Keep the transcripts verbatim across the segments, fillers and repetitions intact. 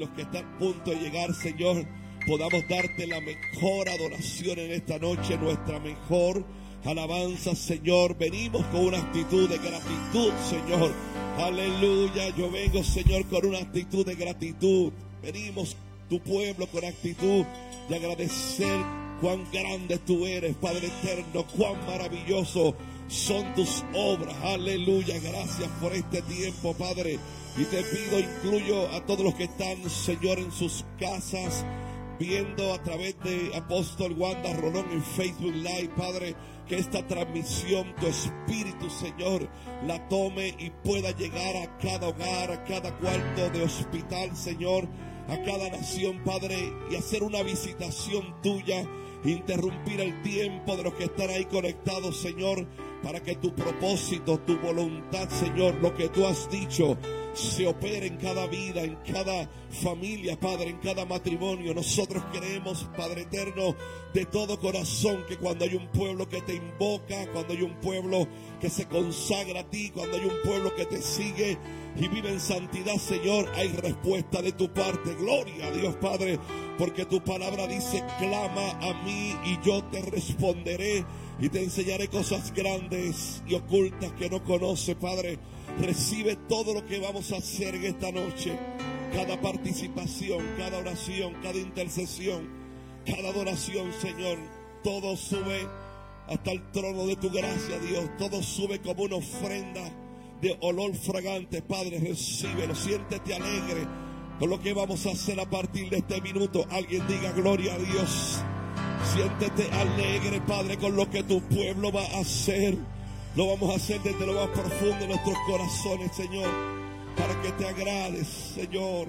los que están a punto de llegar, Señor, podamos darte la mejor adoración en esta noche, nuestra mejor alabanza, Señor. Venimos con una actitud de gratitud, Señor. Aleluya. Yo vengo, Señor, con una actitud de gratitud. Venimos, tu pueblo, con actitud de agradecer cuán grande tú eres, Padre eterno, cuán maravilloso son tus obras. Aleluya. Gracias por este tiempo, Padre. Y te pido, incluyo a todos los que están, Señor, en sus casas, viendo a través de Apóstol Wanda Rolón en Facebook Live, Padre, que esta transmisión, tu Espíritu, Señor, la tome y pueda llegar a cada hogar, a cada cuarto de hospital, Señor, a cada nación, Padre, y hacer una visitación tuya, interrumpir el tiempo de los que están ahí conectados, Señor, para que tu propósito, tu voluntad, Señor, lo que tú has dicho, se opere en cada vida, en cada familia, Padre, en cada matrimonio. Nosotros creemos, Padre eterno, de todo corazón, que cuando hay un pueblo que te invoca, cuando hay un pueblo que se consagra a ti, cuando hay un pueblo que te sigue y vive en santidad, Señor, hay respuesta de tu parte. Gloria a Dios, Padre, porque tu palabra dice: clama a mí y yo te responderé y te enseñaré cosas grandes y ocultas que no conoce, Padre. Recibe todo lo que vamos a hacer en esta noche, cada participación, cada oración, cada intercesión, cada adoración, Señor. Todo sube hasta el trono de tu gracia, Dios. Todo sube como una ofrenda de olor fragante, Padre. Recíbelo, siéntete alegre con lo que vamos a hacer a partir de este minuto. Alguien diga gloria a Dios. Siéntete alegre, Padre, con lo que tu pueblo va a hacer. Lo vamos a hacer desde lo más profundo de nuestros corazones, Señor, para que te agrades, Señor,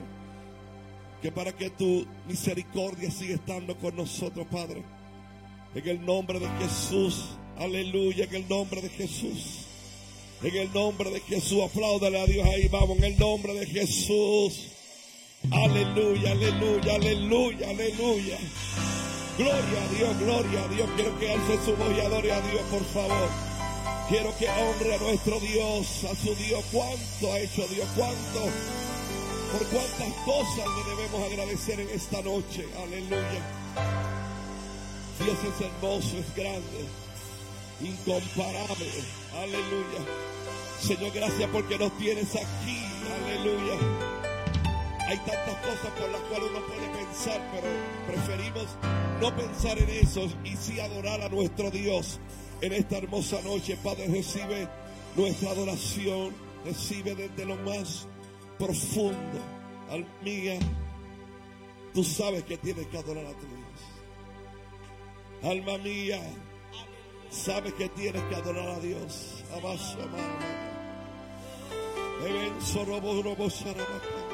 que para que tu misericordia siga estando con nosotros, Padre. En el nombre de Jesús, aleluya, en el nombre de Jesús, en el nombre de Jesús, apláudale a Dios ahí, vamos, en el nombre de Jesús, aleluya, aleluya, aleluya, aleluya. Gloria a Dios, gloria a Dios. Quiero que alce su voz y adore a Dios, por favor. Quiero que honre a nuestro Dios, a su Dios. ¿Cuánto ha hecho Dios? ¿Cuánto? Por cuántas cosas le debemos agradecer en esta noche. Aleluya. Dios es hermoso, es grande, incomparable. Aleluya. Señor, gracias porque nos tienes aquí. Aleluya. Hay tantas cosas por las cuales uno puede pensar, pero preferimos no pensar en eso y sí adorar a nuestro Dios. En esta hermosa noche, Padre, recibe nuestra adoración, recibe desde lo más profundo. Alma mía, tú sabes que tienes que adorar a tu Dios. Alma mía, sabes que tienes que adorar a Dios. Abaso, amado. Ebenso, robo, robo, sharabaka.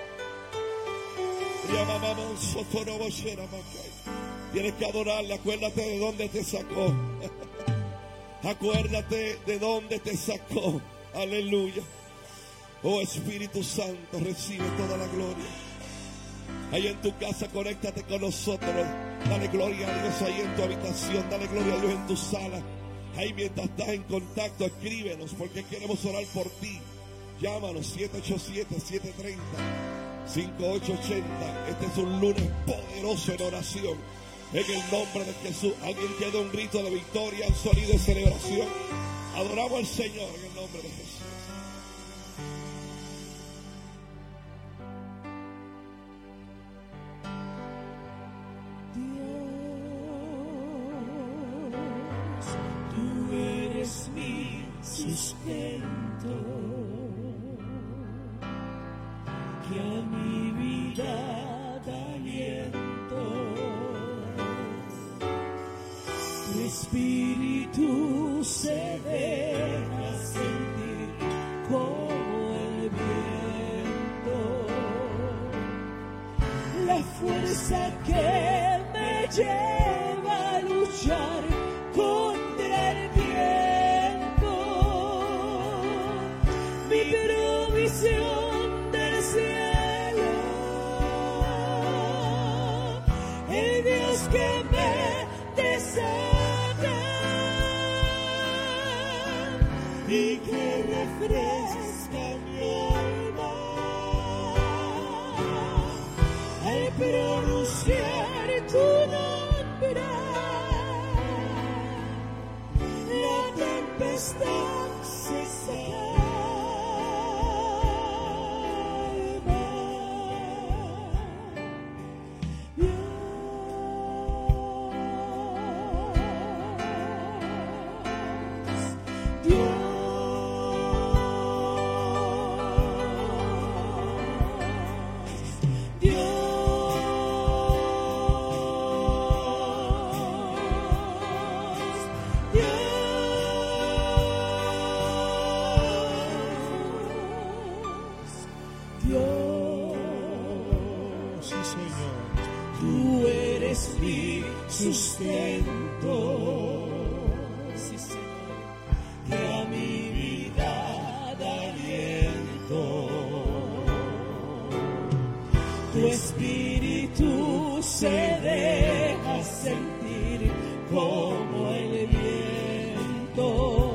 Llamamamon, sotorobo, sharabaka. Tienes que adorarle, acuérdate de dónde te sacó. Acuérdate de dónde te sacó. Aleluya. Oh Espíritu Santo, recibe toda la gloria. Ahí en tu casa, conéctate con nosotros. Dale gloria a Dios ahí en tu habitación. Dale gloria a Dios en tu sala. Ahí mientras estás en contacto, escríbenos porque queremos orar por ti. Llámanos siete ocho siete, siete tres cero, cinco ocho ocho cero. Este es un lunes poderoso en oración. En el nombre de Jesús. Alguien que dé un grito de victoria, un sonido de celebración. Adoramos al Señor en el nombre de Jesús. Dios, tú eres mi sustento, que a mi vida da aliento. Tu espíritu se deja sentir como el viento, la fuerza que me lleva a luchar contra el viento, mi provisión del cielo, el Dios que me desea y que refresca mi alma. tempestad se calma. Sustento, sí, Señor, que a mi vida da aliento. Tu espíritu se deja sentir como el viento,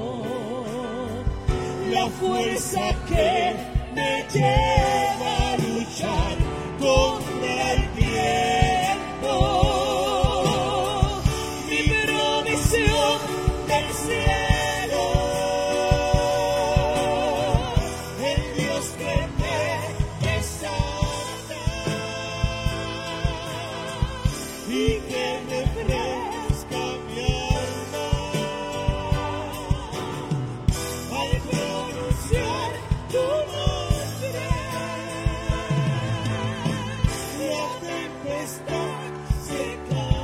la fuerza que me lleva a luchar contra el tiempo. Del cielo, el Dios que me exalta y que refresca mi alma al pronunciar tu nombre. La tempestad se calma.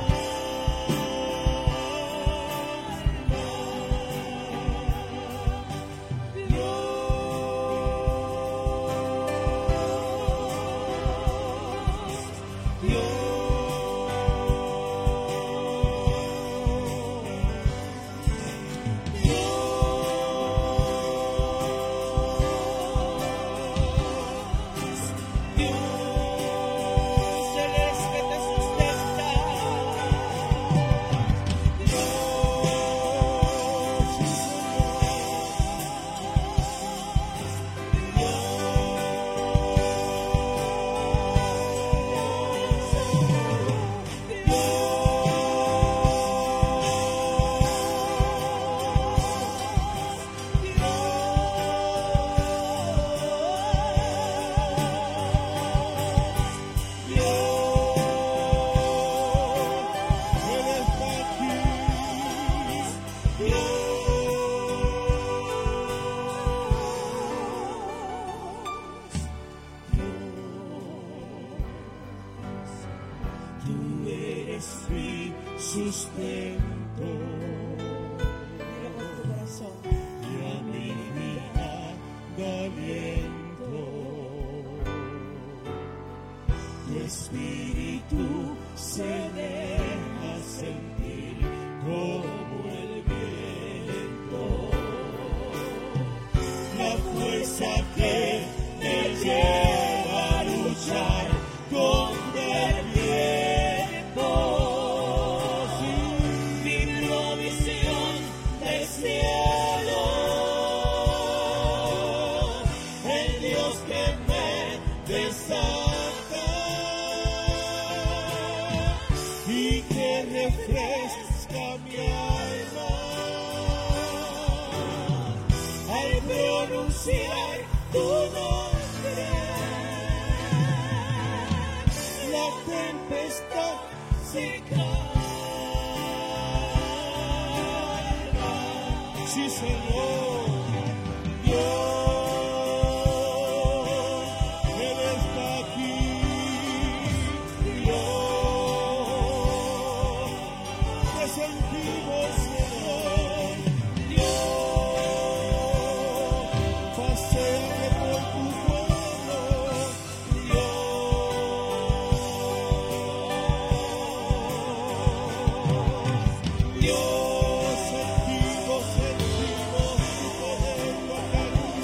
Sustento, dilo con tu corazón, y a mi vida da aliento. Tu espíritu se deja sentir como el viento, la fuerza que me lleva a luchar contra el viento. Cielo, el Dios que me desata y que refresca mi alma al pronunciar tu nombre. La tempestad se calma. Sí, Señor, Dios, Él está aquí, Dios, te sentimos, Señor, Dios, paséate por tu pueblo, Dios, Dios.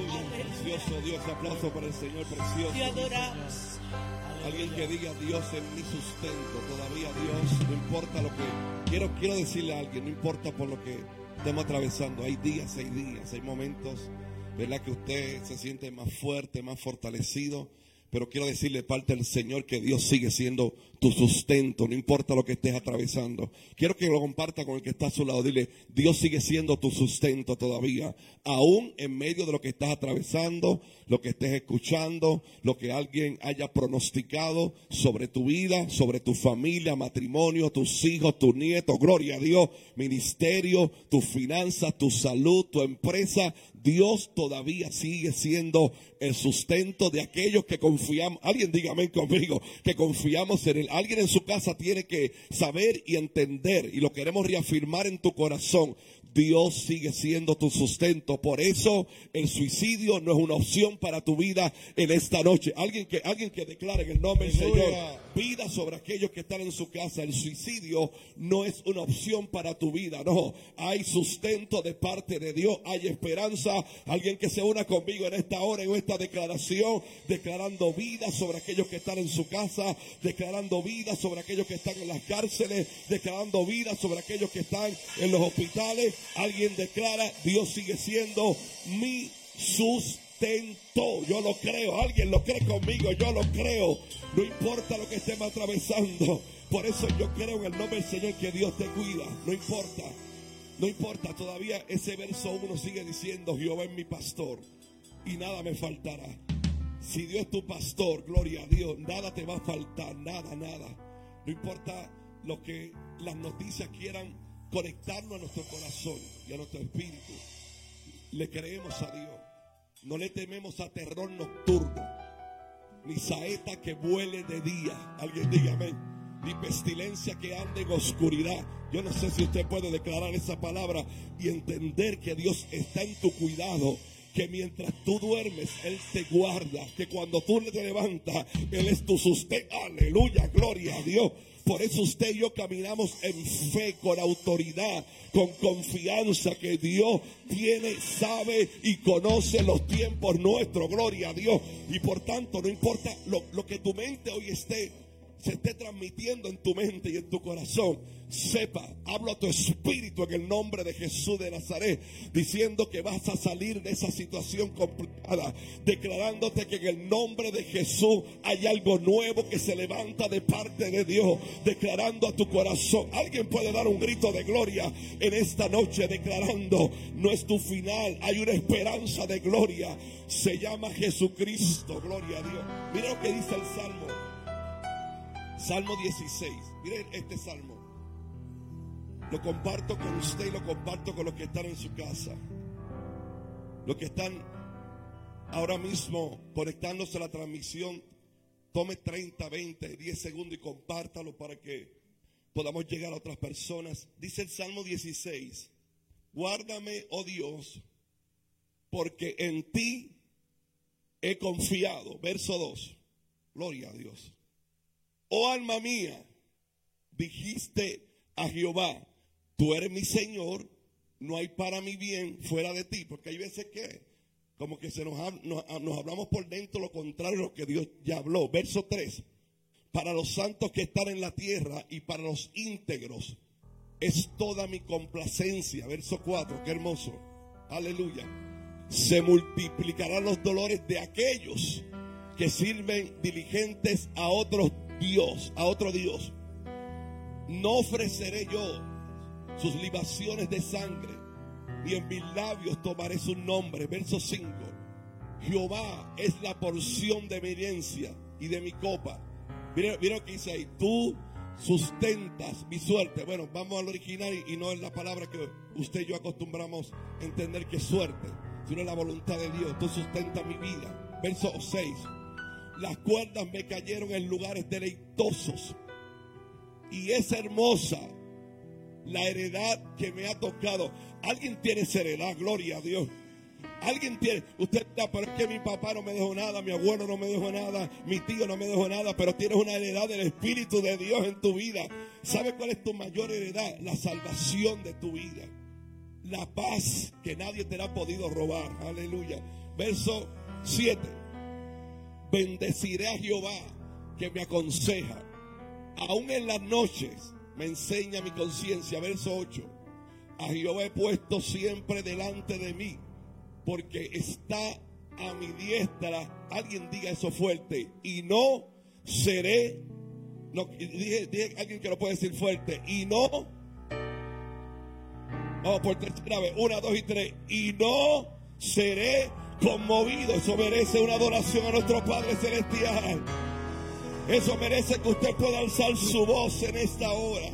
Aleluya. Precioso Dios. Aplauso para el Señor precioso. Te adoramos. Alguien que diga: Dios es mi sustento. Todavía Dios, no importa lo que... Quiero, quiero decirle a alguien, no importa por lo que estemos atravesando. Hay días, hay días, hay momentos, ¿verdad?, que usted se siente más fuerte, más fortalecido. Pero quiero decirle de parte del Señor que Dios sigue siendo tu sustento, no importa lo que estés atravesando. Quiero que lo comparta con el que está a su lado. Dile: Dios sigue siendo tu sustento todavía. Aún en medio de lo que estás atravesando, lo que estés escuchando, lo que alguien haya pronosticado sobre tu vida, sobre tu familia, matrimonio, tus hijos, tus nietos, gloria a Dios, ministerio, tus finanzas, tu salud, tu empresa. Dios todavía sigue siendo el sustento de aquellos que confiamos. Alguien diga amén conmigo, que confiamos en Él. Alguien en su casa tiene que saber y entender, y lo queremos reafirmar en tu corazón: Dios sigue siendo tu sustento. Por eso el suicidio no es una opción para tu vida en esta noche. Alguien que, alguien que declare en el nombre del Señor vida sobre aquellos que están en su casa. El suicidio no es una opción para tu vida. No, hay sustento de parte de Dios. Hay esperanza. Alguien que se una conmigo en esta hora, en esta declaración, declarando vida sobre aquellos que están en su casa, declarando vida sobre aquellos que están en las cárceles, declarando vida sobre aquellos que están en los hospitales. Alguien declara: Dios sigue siendo mi sustento. Yo lo creo. Alguien lo cree conmigo. Yo lo creo. No importa lo que estemos atravesando. Por eso yo creo en el nombre del Señor que Dios te cuida. No importa. No importa. Todavía ese verso uno sigue diciendo: Jehová es mi pastor y nada me faltará. Si Dios es tu pastor, gloria a Dios, nada te va a faltar. Nada, nada. No importa lo que las noticias quieran conectarnos a nuestro corazón y a nuestro espíritu. Le creemos a Dios. No le tememos a terror nocturno, ni saeta que vuele de día. Alguien diga amén. Ni pestilencia que ande en oscuridad. Yo no sé si usted puede declarar esa palabra y entender que Dios está en tu cuidado. Que mientras tú duermes, Él te guarda. Que cuando tú te levantas, Él es tu sustento. Aleluya, gloria a Dios. Por eso usted y yo caminamos en fe, con autoridad, con confianza que Dios tiene, sabe y conoce los tiempos nuestros, gloria a Dios. Y por tanto, no importa lo, lo que tu mente hoy esté, se esté transmitiendo en tu mente y en tu corazón, sepa, hablo a tu espíritu en el nombre de Jesús de Nazaret, diciendo que vas a salir de esa situación complicada, declarándote que en el nombre de Jesús hay algo nuevo que se levanta de parte de Dios, declarando a tu corazón. Alguien puede dar un grito de gloria en esta noche, declarando: no es tu final, hay una esperanza de gloria, se llama Jesucristo, gloria a Dios. Mira lo que dice el Salmo. Salmo dieciséis. Miren este salmo. Lo comparto con usted y lo comparto con los que están en su casa. Los que están ahora mismo conectándose a la transmisión, tome treinta, veinte, diez segundos y compártalo para que podamos llegar a otras personas. Dice el Salmo dieciséis: guárdame, oh Dios, porque en ti he confiado. Verso dos. Gloria a Dios. Oh alma mía, dijiste a Jehová: tú eres mi Señor, no hay para mi bien fuera de ti. Porque hay veces que como que se nos, nos, nos hablamos por dentro lo contrario de lo que Dios ya habló. Verso tres. Para los santos que están en la tierra y para los íntegros es toda mi complacencia. Verso cuatro, qué hermoso. Aleluya. Se multiplicarán los dolores de aquellos que sirven diligentes a otros Dios, a otro Dios. No ofreceré yo sus libaciones de sangre, y en mis labios tomaré su nombre. Verso cinco. Jehová es la porción de mi herencia y de mi copa. Mira, mira lo que dice ahí: tú sustentas mi suerte. Bueno, vamos al original y no es la palabra que usted y yo acostumbramos a entender que es suerte, sino la voluntad de Dios. Tú sustentas mi vida. Verso seis. Las cuerdas me cayeron en lugares deleitosos, y es hermosa la heredad que me ha tocado. Alguien tiene esa heredad, gloria a Dios. Alguien tiene, usted está, pero es que mi papá no me dejó nada, mi abuelo no me dejó nada, mi tío no me dejó nada, pero tienes una heredad del Espíritu de Dios en tu vida. ¿Sabe cuál es tu mayor heredad? La salvación de tu vida. La paz que nadie te la ha podido robar. Aleluya. Verso siete. Bendeciré a Jehová que me aconseja. Aún en las noches me enseña mi conciencia. Verso ocho. A Jehová he puesto siempre delante de mí, porque está a mi diestra. Alguien diga eso fuerte. Y no seré. No, dije, dije alguien que lo puede decir fuerte. Y no. Vamos por tercera vez. Una, dos y tres. Y no seré conmovido. Eso merece una adoración a nuestro Padre Celestial. Eso merece que usted pueda alzar su voz en esta hora.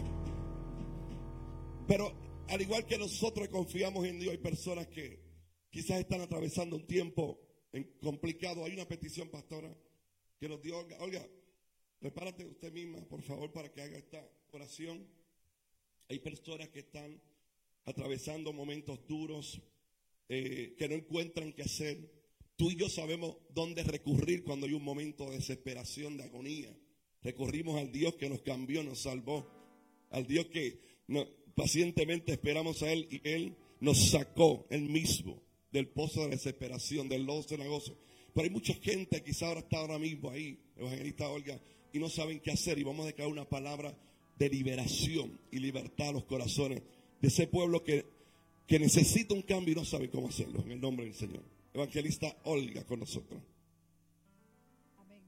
Pero al igual que nosotros confiamos en Dios, hay personas que quizás están atravesando un tiempo complicado. Hay una petición, pastora, que nos dio Olga. Olga, prepárate usted misma, por favor, para que haga esta oración. Hay personas que están atravesando momentos duros, eh, que no encuentran qué hacer. Tú y yo sabemos dónde recurrir cuando hay un momento de desesperación, de agonía. Recurrimos al Dios que nos cambió, nos salvó. Al Dios que no, pacientemente esperamos a Él, y Él nos sacó Él mismo del pozo de desesperación, del lodo cenagoso. Pero hay mucha gente, quizá ahora está ahora mismo ahí, evangelista Olga, y no saben qué hacer. Y vamos a declarar una palabra de liberación y libertad a los corazones de ese pueblo que, que necesita un cambio y no sabe cómo hacerlo. En el nombre del Señor. Evangelista Olga con nosotros. Amén.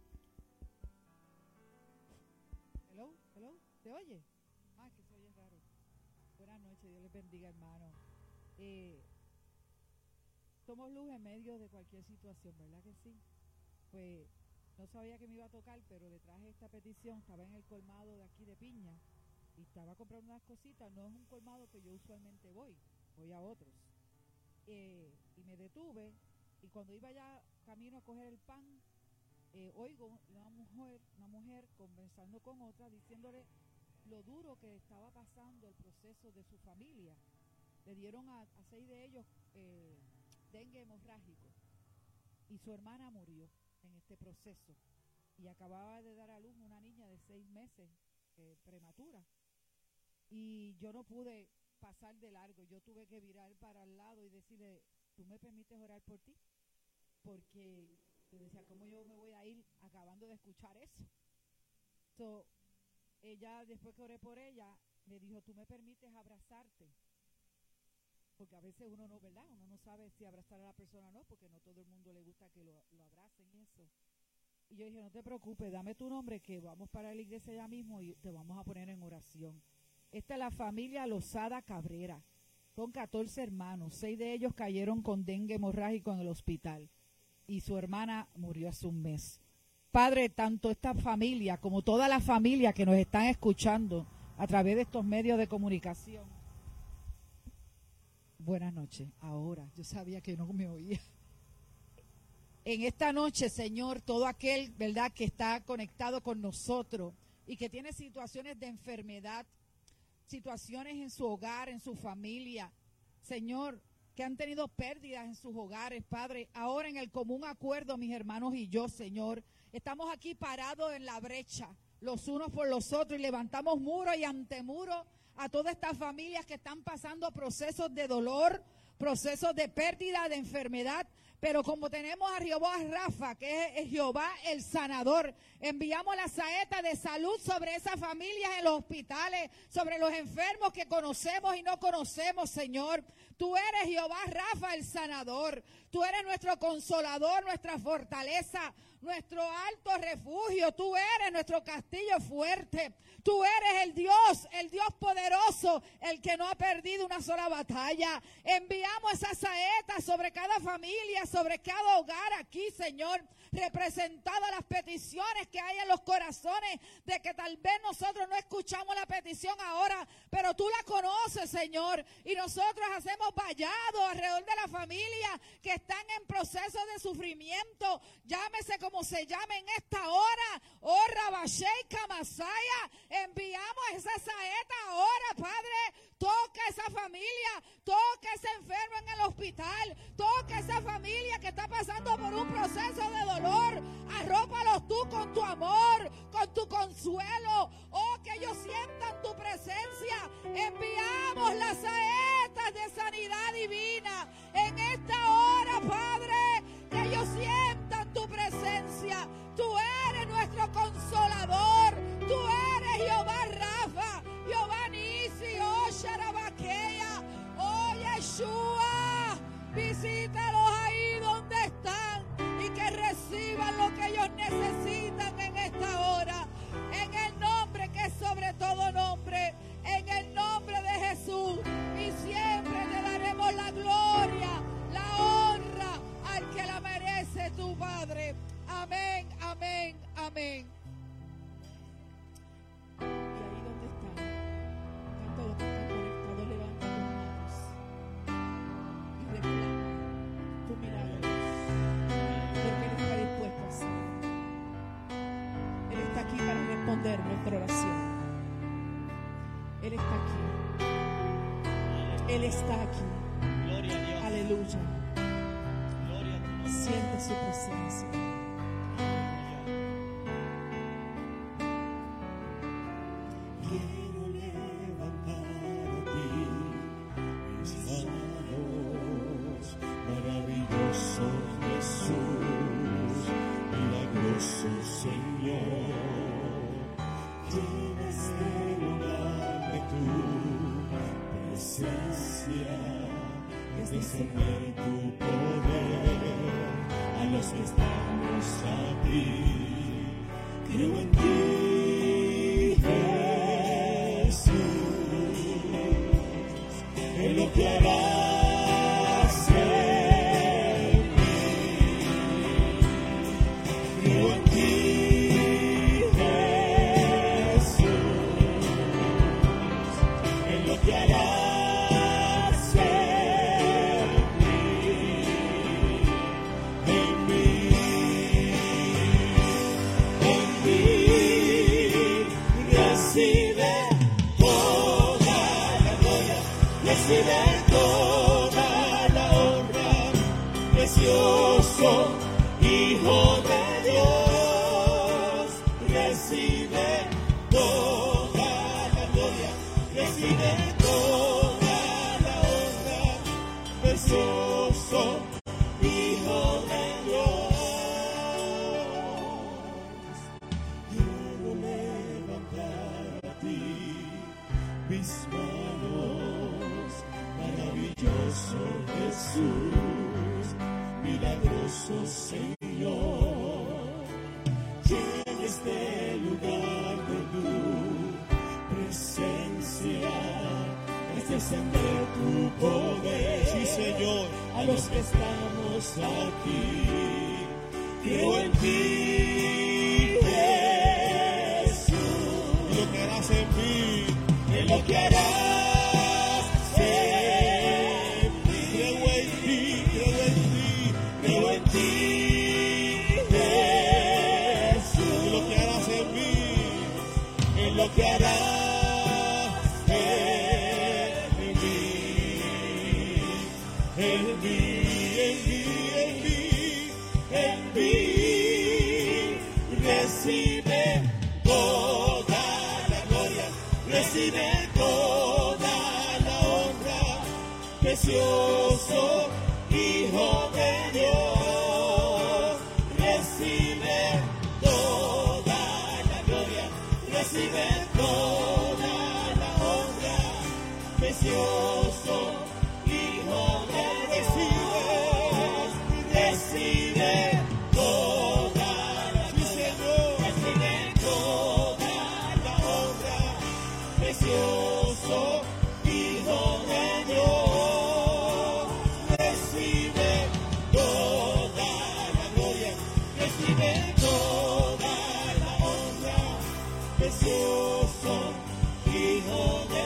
Hello, hello, ¿te oye? Ah, que se oye raro. Buenas noches, Dios les bendiga, hermano. Eh, somos luz en medio de cualquier situación, ¿verdad que sí? Pues no sabía que me iba a tocar, pero le traje esta petición. Estaba en el colmado de aquí de Piña y estaba comprando unas cositas. No es un colmado que yo usualmente voy, voy a otros. Eh, y me detuve, y cuando iba ya camino a coger el pan, eh, oigo una mujer, una mujer conversando con otra, diciéndole lo duro que estaba pasando el proceso de su familia. Le dieron a, a seis de ellos eh, dengue hemorrágico, y su hermana murió en este proceso, y acababa de dar a luz una niña de seis meses eh, prematura, y yo no pude pasar de largo. Yo tuve que virar para el lado y decirle, ¿tú me permites orar por ti? Porque yo decía, ¿cómo yo me voy a ir acabando de escuchar eso? So, ella, después que oré por ella, me dijo, ¿tú me permites abrazarte? Porque a veces uno no, ¿verdad? Uno no sabe si abrazar a la persona o no, porque no todo el mundo le gusta que lo, lo abracen y eso. Y yo dije, no te preocupes, dame tu nombre, que vamos para la iglesia ya mismo y te vamos a poner en oración. Esta es la familia Lozada Cabrera. Son catorce hermanos. Seis de ellos cayeron con dengue hemorrágico en el hospital. Y su hermana murió hace un mes. Padre, tanto esta familia como toda la familia que nos están escuchando a través de estos medios de comunicación. Buenas noches. Ahora, yo sabía que no me oía. En esta noche, Señor, todo aquel, ¿verdad?, que está conectado con nosotros y que tiene situaciones de enfermedad, situaciones en su hogar, en su familia, Señor, que han tenido pérdidas en sus hogares, Padre, ahora en el común acuerdo, mis hermanos y yo, Señor, estamos aquí parados en la brecha, los unos por los otros, y levantamos muro y antemuro a todas estas familias que están pasando procesos de dolor, procesos de pérdida, de enfermedad. Pero como tenemos a Jehová Rafa, que es Jehová el sanador, enviamos la saeta de salud sobre esas familias en los hospitales, sobre los enfermos que conocemos y no conocemos, Señor. Tú eres Jehová Rafa el sanador. Tú eres nuestro consolador, nuestra fortaleza, nuestro alto refugio. Tú eres nuestro castillo fuerte. Tú eres el Dios, el Dios poderoso, el que no ha perdido una sola batalla. Enviamos esa saeta sobre cada familia, sobre cada hogar aquí, Señor, representado las peticiones que hay en los corazones, de que tal vez nosotros no escuchamos la petición ahora, pero tú la conoces, Señor, y nosotros hacemos vallado alrededor de la familia que están en proceso de sufrimiento, llámese como se llame en esta hora. Oh, Rabashei Kamasaya, enviamos esa saeta ahora, Padre. Toca esa familia, toca ese enfermo en el hospital, toca esa familia que está pasando por un proceso de dolor. Arrópalos tú con tu amor, con tu consuelo. Oh, que ellos sientan tu presencia. Enviamos las saetas de sanidad divina en esta hora, Padre. Padre. Amén, amén, amén. Y ahí donde están, tanto los que están conectados, levanta tus manos y reclama tu milagro, porque Él está dispuesto a hacerlo. Él está aquí para responder nuestra oración. Él está aquí. Él está aquí. Gloria a Dios. Aleluya. Gloria a tu nombre. Siente su presencia. Quiero levantar a ti mis manos, maravilloso Jesús, milagroso Señor. Llena este lugar de tu presencia, es descender tu poder a los que estamos aquí. Creo en ti, Jesús, en lo que harás en mí. Creo en ti, Jesús, en lo que harás en mí, en mí, en mí. Recibe toda la gloria, recibe toda la honra, precioso Hijo de Dios. Recibe toda la gloria, recibe toda la honra, precioso Hijo de Dios. Quiero levantar a ti mis manos, maravilloso Jesús, milagroso Señor. Llena este lugar de tu presencia, es descender tu poder. Sí, Señor. A los que estamos aquí, creo en ti, Jesús, Y lo que harás en mí. en lo que harás en mí. Creo en ti, creo en ti. Creo en ti, Y lo Jesús, que harás en mí. en lo que harás en mí, en mí, en mí, en mí, en mí. Recibe toda la gloria, recibe toda la honra, precioso Hijo de Dios. Recibe toda la gloria, recibe toda la honra, precioso Hijo de Dios. Recibe toda la gloria, recibe toda la honra, precioso Hijo de Dios. Recibe toda la gloria, recibe toda la honra, precioso Hijo de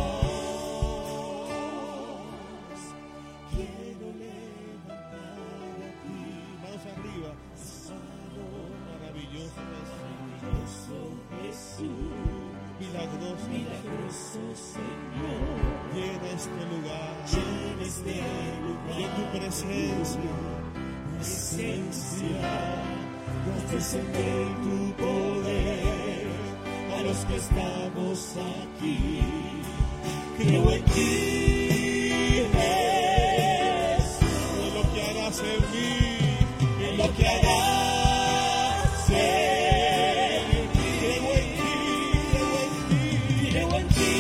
Dios. Quiero levantar a ti, Manos arriba. Santo, Maravilloso maravilloso Jesús, milagroso. milagroso Señor. Llena este lugar Llena este de lugar tu presencia. presencia, haz descender tu poder a los que estamos aquí. Creo en ti, Jesús, En lo que harás en mí. en lo que harás en mí. Creo en ti, creo en ti. Creo en ti,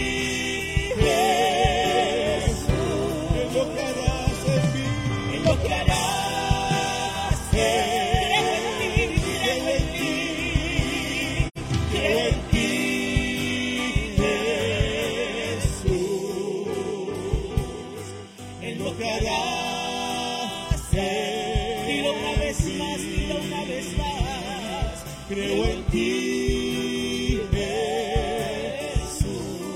Jesús, En lo que harás en mí. en lo que harás en mí. Creo en ti, creo en ti, Jesús, en lo que harás en mí. Dilo una vez más. creo en ti, Jesús,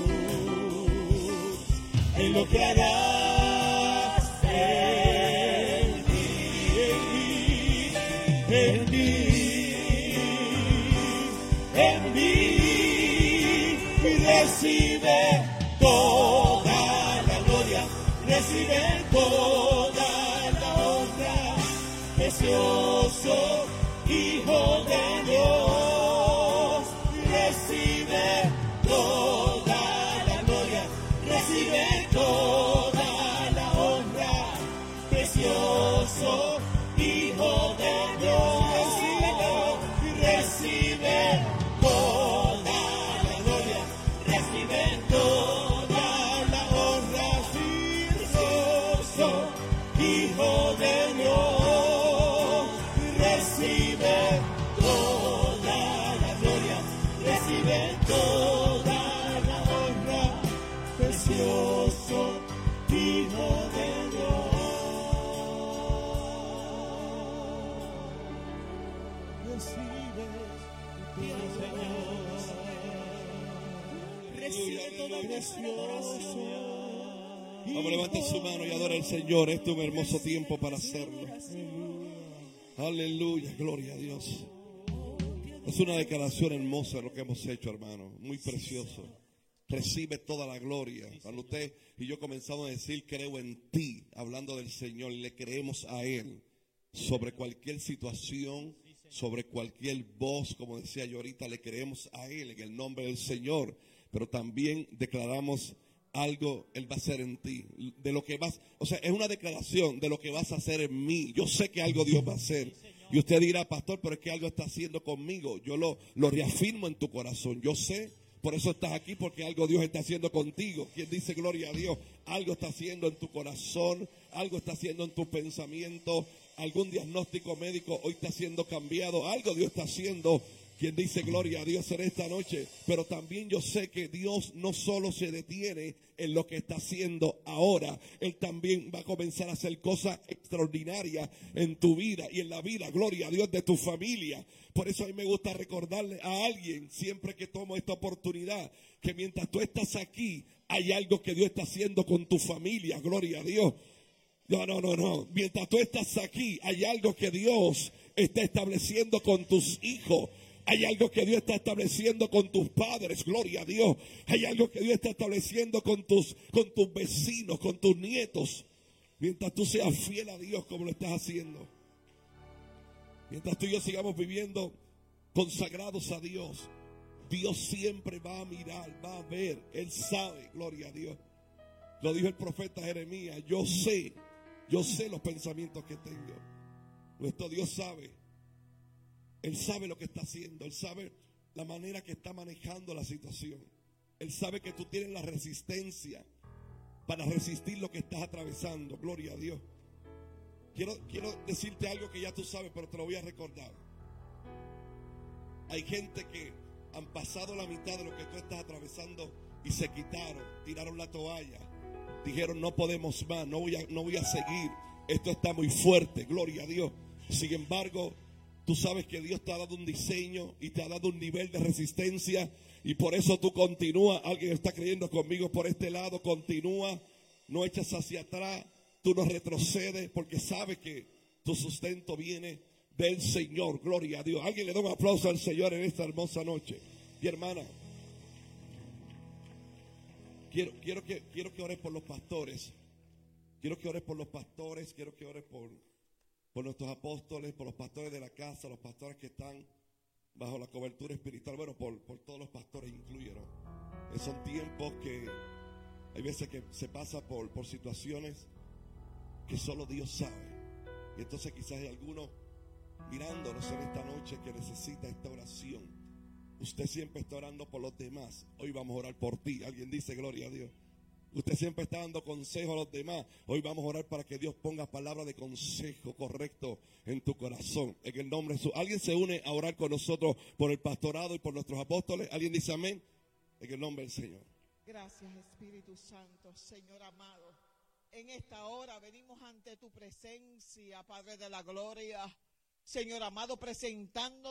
en lo que harás en mí, en mí, en mí, y recibe toda la gloria, recibe toda la honra, precioso Hijo de Dios, recibe toda la gloria, recibe toda la honra, precioso Hijo de Dios, recibe toda la gloria, recibe toda la honra, precioso Hijo de Dios, recibe toda la gloria, recibe toda la honra, precioso Hijo de Dios. Recibe Recibe toda nuestra adoración. Vamos, levante su mano y adora al Señor. Este es un hermoso tiempo para hacerlo. Aleluya, gloria a Dios. Es una declaración hermosa lo que hemos hecho, hermano. Muy precioso. Recibe toda la gloria. Cuando usted y yo comenzamos a decir creo en ti, hablando del Señor, y le creemos a Él sobre cualquier situación, sobre cualquier voz, como decía yo ahorita, le creemos a Él en el nombre del Señor. Pero también declaramos algo Él va a hacer en ti, de lo que vas, o sea, es una declaración de lo que vas a hacer en mí. Yo sé que algo Dios va a hacer. Y usted dirá, pastor, pero es que algo está haciendo conmigo. Yo lo, lo reafirmo en tu corazón. Yo sé, por eso estás aquí, porque algo Dios está haciendo contigo. Quien dice gloria a Dios, algo está haciendo en tu corazón, algo está haciendo en tu pensamiento, algún diagnóstico médico hoy está siendo cambiado, algo Dios está haciendo. Quien dice gloria a Dios en esta noche, pero también yo sé que Dios no solo se detiene en lo que está haciendo ahora, Él también va a comenzar a hacer cosas extraordinarias en tu vida y en la vida, gloria a Dios, de tu familia. Por eso a mí me gusta recordarle a alguien, siempre que tomo esta oportunidad, que mientras tú estás aquí, hay algo que Dios está haciendo con tu familia, gloria a Dios. No, no, no, no. Mientras tú estás aquí, hay algo que Dios está estableciendo con tus hijos. Hay algo que Dios está estableciendo con tus padres, gloria a Dios. Hay algo que Dios está estableciendo con tus, con tus vecinos, con tus nietos. Mientras tú seas fiel a Dios como lo estás haciendo. Mientras tú y yo sigamos viviendo consagrados a Dios, Dios siempre va a mirar, va a ver. Él sabe, gloria a Dios. Lo dijo el profeta Jeremías, yo sé, yo sé los pensamientos que tengo. Nuestro Dios sabe. Él sabe lo que está haciendo. Él sabe la manera que está manejando la situación. Él sabe que tú tienes la resistencia para resistir lo que estás atravesando. Gloria a Dios. Quiero, quiero decirte algo que ya tú sabes, pero te lo voy a recordar. Hay gente que han pasado la mitad de lo que tú estás atravesando y se quitaron, tiraron la toalla. Dijeron no podemos más, no voy a, no voy a seguir. Esto está muy fuerte, gloria a Dios. Sin embargo, tú sabes que Dios te ha dado un diseño y te ha dado un nivel de resistencia y por eso tú continúas. Alguien está creyendo conmigo por este lado, continúa, no echas hacia atrás, tú no retrocedes porque sabes que tu sustento viene del Señor, gloria a Dios. Alguien le da un aplauso al Señor en esta hermosa noche. Y hermana, quiero, quiero, que, quiero que ores por los pastores, quiero que ores por los pastores, quiero que ores por... por nuestros apóstoles, por los pastores de la casa, los pastores que están bajo la cobertura espiritual, bueno, por, por todos los pastores incluyeron. Son tiempos que hay veces que se pasa por, por situaciones que solo Dios sabe. Y entonces quizás hay alguno mirándonos en esta noche que necesita esta oración. Usted siempre está orando por los demás, hoy vamos a orar por ti. Alguien dice gloria a Dios. Usted siempre está dando consejo a los demás. Hoy vamos a orar para que Dios ponga palabras de consejo correcto en tu corazón. En el nombre de Jesús. ¿Alguien se une a orar con nosotros por el pastorado y por nuestros apóstoles? ¿Alguien dice amén? En el nombre del Señor. Gracias, Espíritu Santo, Señor amado. En esta hora venimos ante tu presencia, Padre de la gloria. Señor amado, presentándote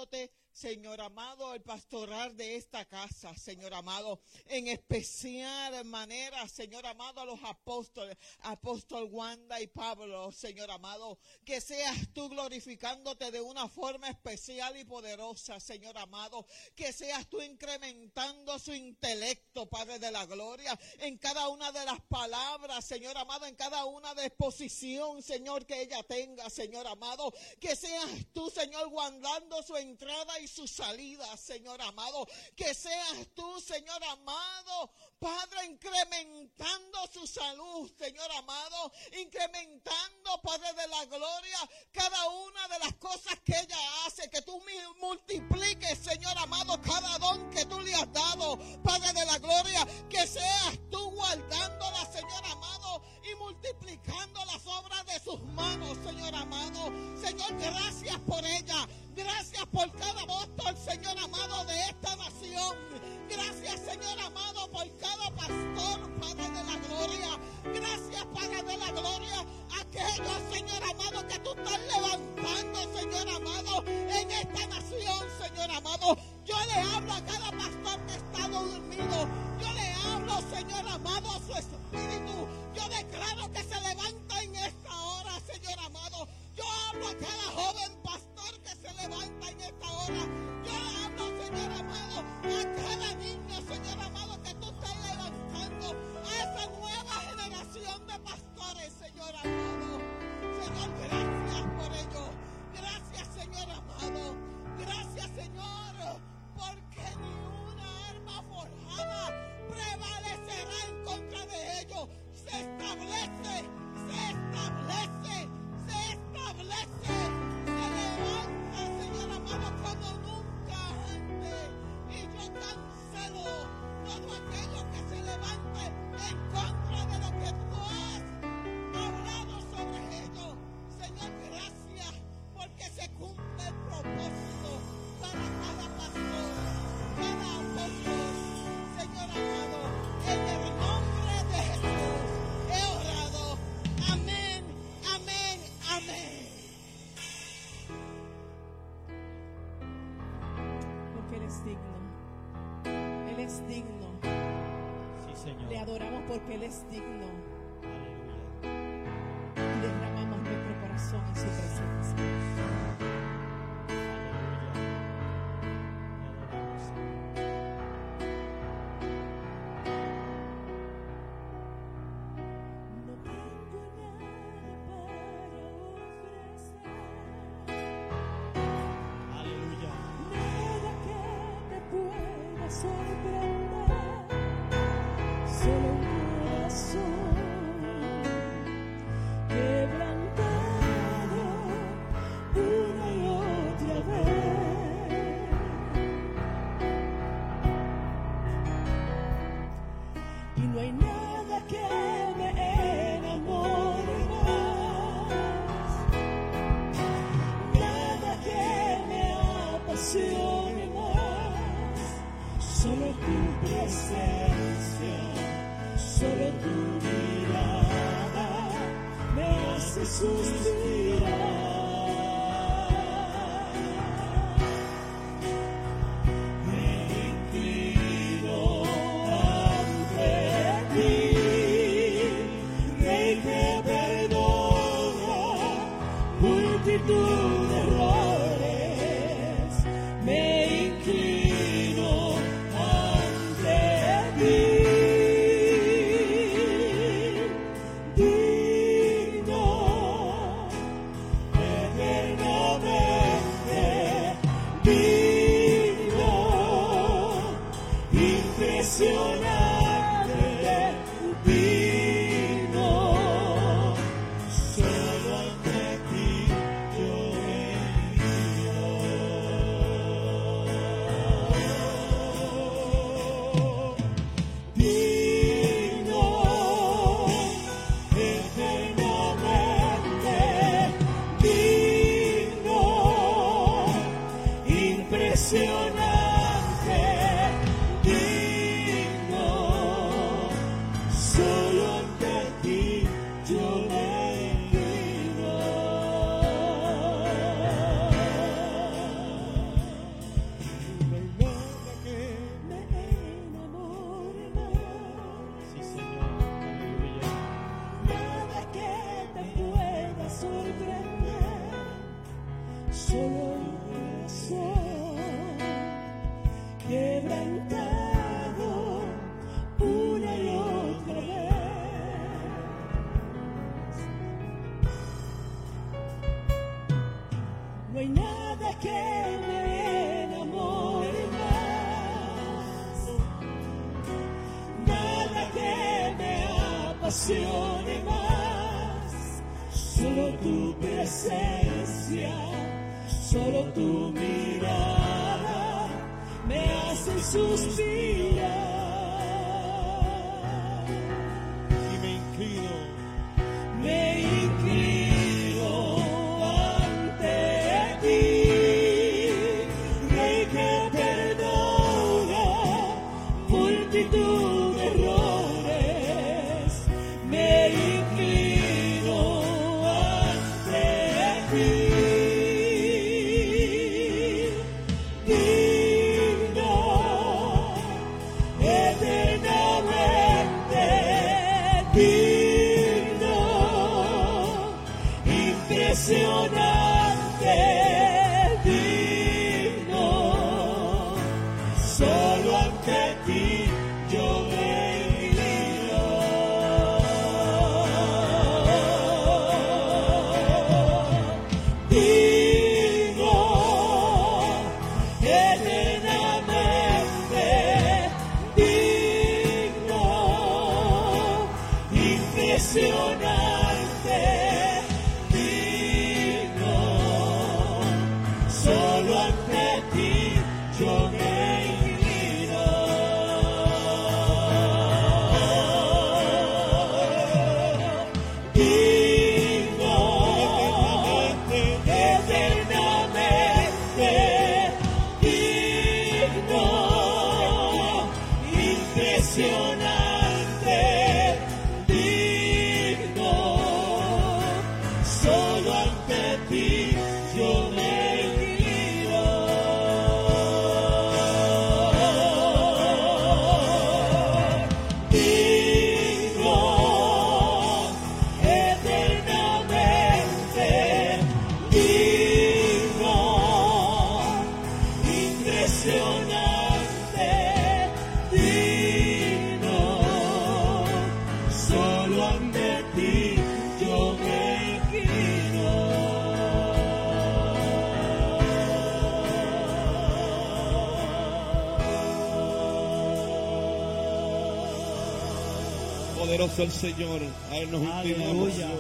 Señor amado, el pastoral de esta casa, Señor amado, en especial manera, Señor amado, a los apóstoles, apóstol Wanda y Pablo, Señor amado, que seas tú glorificándote de una forma especial y poderosa, Señor amado, que seas tú incrementando su intelecto, Padre de la gloria, en cada una de las palabras, Señor amado, en cada una de exposición, Señor, que ella tenga, Señor amado, que seas tú, Señor, guardando su entrada y su salida, Señor amado, que seas tú, Señor amado, Padre, incrementando su salud, Señor amado, incrementando, Padre de la gloria, cada una de las cosas que ella hace, que tú multipliques, Señor amado, cada don que tú le has dado, Padre de la gloria, que seas tú guardándola, Señor amado, y multiplicando las obras de sus manos, Señor amado. Señor, gracias por ella. Gracias por cada apóstol, Señor amado, de esta nación. Gracias, Señor amado, por cada pastor, Padre de la gloria. Gracias, Padre de la gloria, aquellos, Señor amado, que tú estás levantando, Señor amado, en esta nación, Señor amado. Yo le hablo a cada pastor que está dormido. Yo le hablo, Señor amado, a su espíritu. Yo declaro que se levanta en esta hora, Señor amado. Yo hablo a cada joven pastor que se levanta en esta hora. Yo hablo, Señor amado, a cada niño, Señor amado, que tú estás levantando, a esa nueva generación de pastores, Señor amado. Señor, gracias por ello. Gracias, Señor amado. Gracias, Señor, porque ni una arma forjada prevalecerá en contra de ellos. Se establece, se establece, se establece, se levanta, Señor amado, como nunca antes. Y yo cancelo todo aquello que se levante en contra de lo que tú has hablado sobre ellos. Señor, gracias, porque se cumple el propósito para cada pastor, cada apóstol. Señor amado, en el nombre de Jesús he orado. Amén, amén, amén. Porque Él es digno. Él es digno. Sí, Señor. Le adoramos porque Él es digno. Aleluya. Y derramamos nuestro corazón en su presencia. Aleluya. Te adoramos, Señor. No tengo nada para ofrecer, Aleluya. nada que te pueda sorprender, solo un corazón quebrantado una y otra vez. Y no hay nada que me enamore más, nada que me apasione más, solo tu presencia, solo tu mirada me hace suspirar. Me inclino ante ti, Rey que perdona multitud de errores. Me inclino ante ti, digno, eternamente digno, impresionante, digno, solo ante ti yo vengo. Digno, eternamente digno, impresionante, digno, solo ante ti yo me inclino. solo un corazón quebrantado una y otra vez. No hay nada que me enamore más, nada que me apasione más, solo tu presencia, solo tu mirada me hace suspirar. Y me inclino, Me inclino ante ti, Rey que perdona multitud de errores. Me inclino ante ti, digno, eternamente digno, impresionante, digno, solo ante ti yo me inclino. Digno, eternamente digno, impresionante, digno, solo ante ti yo me inclino. Digno, eternamente digno, impresionante, digno, solo ante ti yo me inclino. Digno, eternamente digno, impresionante, digno, solo ante ti yo me inclino. Poderoso el Señor, a Él nos inclinamos. aleluya.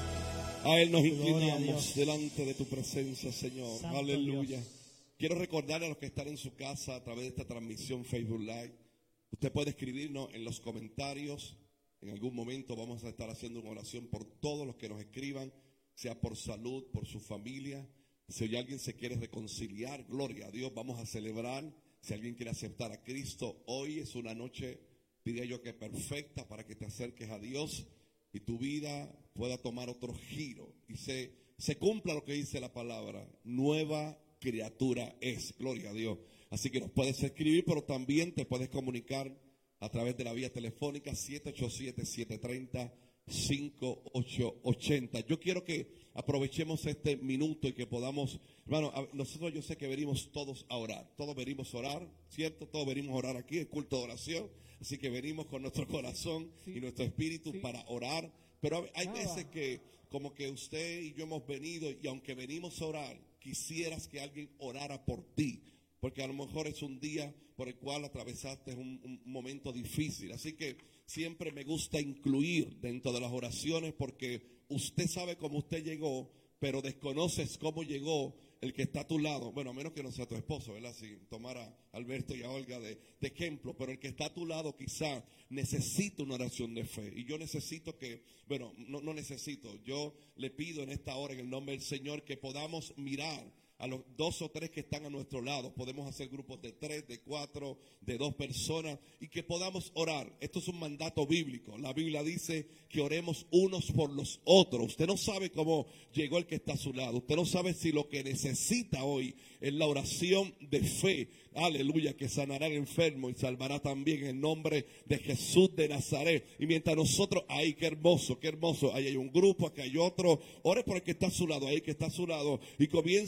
A Él nos Gloria a inclinamos Dios. delante de tu presencia, Señor. Santo Aleluya. Dios. Quiero recordarle a los que están en su casa a través de esta transmisión Facebook Live. Usted puede escribirnos en los comentarios. En algún momento vamos a estar haciendo una oración por todos los que nos escriban, sea por salud, por su familia. Si hoy alguien se quiere reconciliar, gloria a Dios, vamos a celebrar. Si alguien quiere aceptar a Cristo, hoy es una noche, diría yo que perfecta para que te acerques a Dios y tu vida pueda tomar otro giro y se, se cumpla lo que dice la palabra. Nueva criatura es, gloria a Dios. Así que nos puedes escribir, pero también te puedes comunicar a través de la vía telefónica siete ocho siete, siete tres cero, cinco ocho ocho cero. Yo quiero que aprovechemos este minuto y que podamos, hermano, a- nosotros yo sé que venimos todos a orar, todos venimos a orar, ¿cierto? Todos venimos a orar aquí, el culto de oración, así que venimos con nuestro corazón y nuestro espíritu para orar, pero hay veces que como que usted y yo hemos venido y aunque venimos a orar, quisieras que alguien orara por ti, porque a lo mejor es un día por el cual atravesaste un, un momento difícil. Así que siempre me gusta incluir dentro de las oraciones porque usted sabe cómo usted llegó, pero desconoces cómo llegó el que está a tu lado. Bueno, a menos que no sea tu esposo, ¿verdad? Si tomara a Alberto y a Olga de, de ejemplo, pero el que está a tu lado quizá necesita una oración de fe. Y yo necesito que, bueno, no, no necesito, yo le pido en esta hora en el nombre del Señor que podamos mirar a los dos o tres que están a nuestro lado. Podemos hacer grupos de tres, de cuatro, de dos personas y que podamos orar. Esto es un mandato bíblico. La Biblia dice que oremos unos por los otros. Usted no sabe cómo llegó el que está a su lado. Usted no sabe si lo que necesita hoy es la oración de fe. Aleluya, que sanará al enfermo y salvará también en el nombre de Jesús de Nazaret. Y mientras nosotros, ahí, qué hermoso, qué hermoso. Ahí hay un grupo, aquí hay otro. Ore por el que está a su lado, ahí que está a su lado y comienza a declarar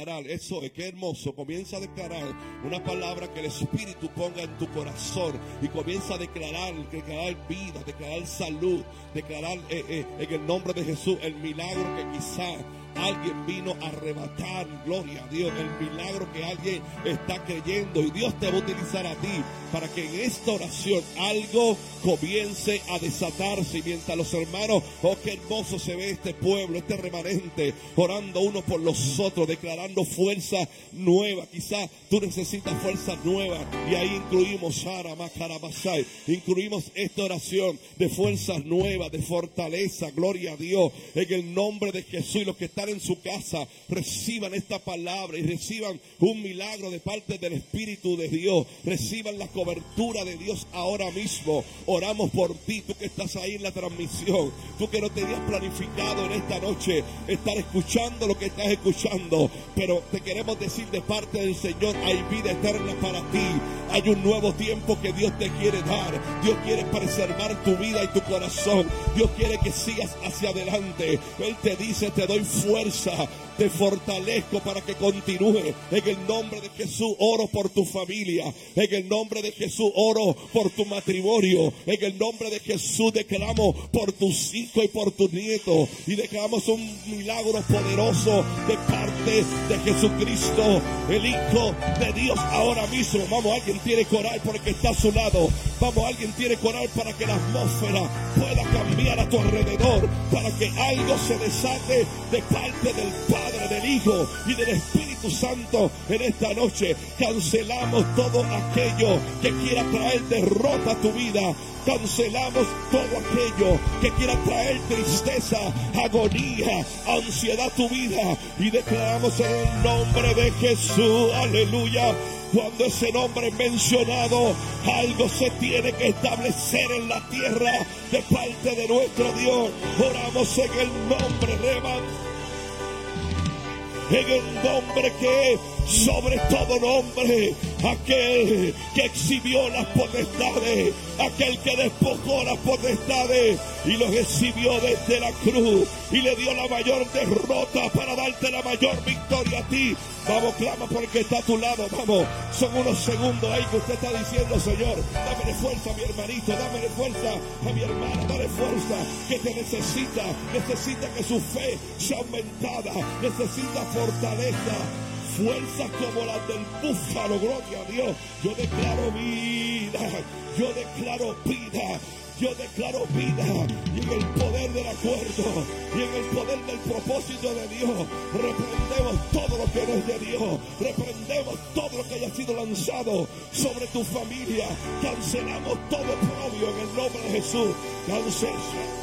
declarar, eso es, qué hermoso, comienza a declarar una palabra que el Espíritu ponga en tu corazón y comienza a declarar, declarar vida, declarar salud, declarar eh, eh, en el nombre de Jesús el milagro que quizá alguien vino a arrebatar, gloria a Dios, el milagro que alguien está creyendo, y Dios te va a utilizar a ti para que en esta oración algo comience a desatarse. Y mientras los hermanos, oh qué hermoso se ve este pueblo, este remanente, orando uno por los otros, declarando fuerza nueva. Quizás tú necesitas fuerza nueva, y ahí incluimos Shara Makarabasai, incluimos esta oración de fuerzas nuevas, de fortaleza, gloria a Dios, en el nombre de Jesús. Y los que están en su casa, reciban esta palabra y reciban un milagro de parte del Espíritu de Dios, reciban la cobertura de Dios ahora mismo. Oramos por ti, tú que estás ahí en la transmisión, tú que no tenías planificado en esta noche estar escuchando lo que estás escuchando, pero te queremos decir de parte del Señor, hay vida eterna para ti, hay un nuevo tiempo que Dios te quiere dar. Dios quiere preservar tu vida y tu corazón, Dios quiere que sigas hacia adelante. Él te dice, te doy fuerza, te fortalezco para que continúe. En el nombre de Jesús oro por tu familia, en el nombre de Jesús oro por tu matrimonio, en el nombre de Jesús declaramos por tus hijos y por tus nietos, y declaramos un milagro poderoso de parte de Jesucristo, el Hijo de Dios, ahora mismo. Vamos, alguien tiene que orar porque está a su lado. Vamos, alguien tiene que orar para que la atmósfera pueda cambiar a tu alrededor, para que algo se desate de parte del Padre, del Hijo y del Espíritu Santo. En esta noche cancelamos todo aquello que quiera traer derrota a tu vida. Cancelamos todo aquello que quiera traer tristeza, agonía, ansiedad a tu vida, y declaramos en el nombre de Jesús, aleluya. Cuando ese nombre es mencionado, algo se tiene que establecer en la tierra de parte de nuestro Dios. Oramos en el nombre de en el nombre que es sobre todo nombre, aquel que exhibió las potestades, aquel que despojó las potestades y los exhibió desde la cruz y le dio la mayor derrota para darte la mayor victoria a ti. Vamos, clama porque está a tu lado. Vamos, son unos segundos ahí que usted está diciendo, Señor, dámele fuerza a mi hermanito, dámele fuerza a mi hermana, dale fuerza que te necesita, necesita que su fe sea aumentada, necesita fortaleza, fuerza como la del búfalo, gloria a Dios. Yo declaro vida, yo declaro vida, yo declaro vida, y en el poder del acuerdo y en el poder del propósito de Dios reprendemos todo lo que no es de Dios, reprendemos todo lo que haya sido lanzado sobre tu familia, cancelamos todo oprobio en el nombre de Jesús. Cancela.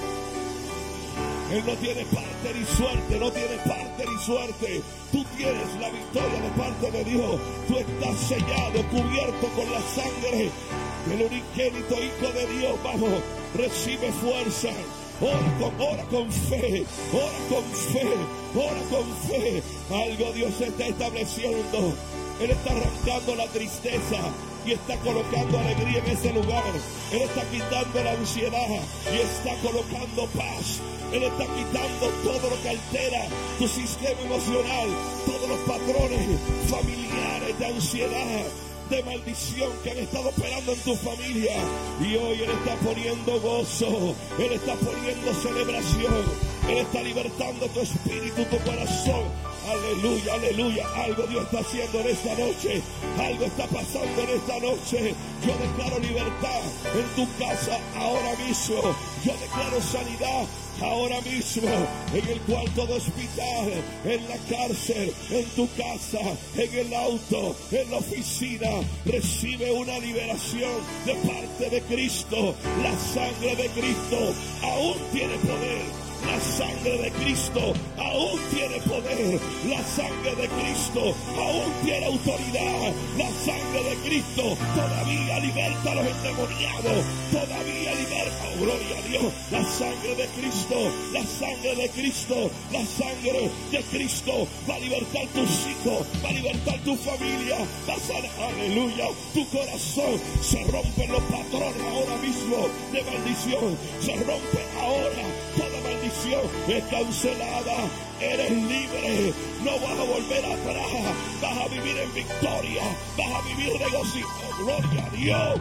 Él no tiene parte ni suerte, no tiene parte ni suerte. Tú tienes la victoria de parte de Dios. Tú estás sellado, cubierto con la sangre del unigénito Hijo de Dios. Vamos, recibe fuerza. Ora con, ora con fe, ora con fe, ora con fe. Algo Dios está estableciendo. Él está arrancando la tristeza y está colocando alegría en ese lugar. Él está quitando la ansiedad y está colocando paz. Él está quitando todo lo que altera tu sistema emocional, todos los patrones familiares de ansiedad, de maldición que han estado operando en tu familia. Y hoy Él está poniendo gozo, Él está poniendo celebración, Él está libertando tu espíritu, tu corazón. Aleluya, aleluya. Algo Dios está haciendo en esta noche. Algo está pasando en esta noche. Yo declaro libertad en tu casa ahora mismo. Yo declaro sanidad ahora mismo, en el cual todo hospital, en la cárcel, en tu casa, en el auto, en la oficina, recibe una liberación de parte de Cristo. La sangre de Cristo aún tiene poder. La sangre de Cristo aún tiene poder. La sangre de Cristo aún tiene autoridad. La sangre de Cristo todavía liberta a los endemoniados. Todavía liberta, oh, gloria a Dios. La sangre de Cristo, la sangre de Cristo, la sangre de Cristo va a libertar tus hijos, va a libertar tu familia, va a sanar, aleluya, tu corazón. Se rompen los patrones ahora mismo de maldición. Se rompe ahora toda maldición maldición es cancelada. Eres libre, no vas a volver atrás, vas a vivir en victoria, vas a vivir regocijo. Gloria a Dios.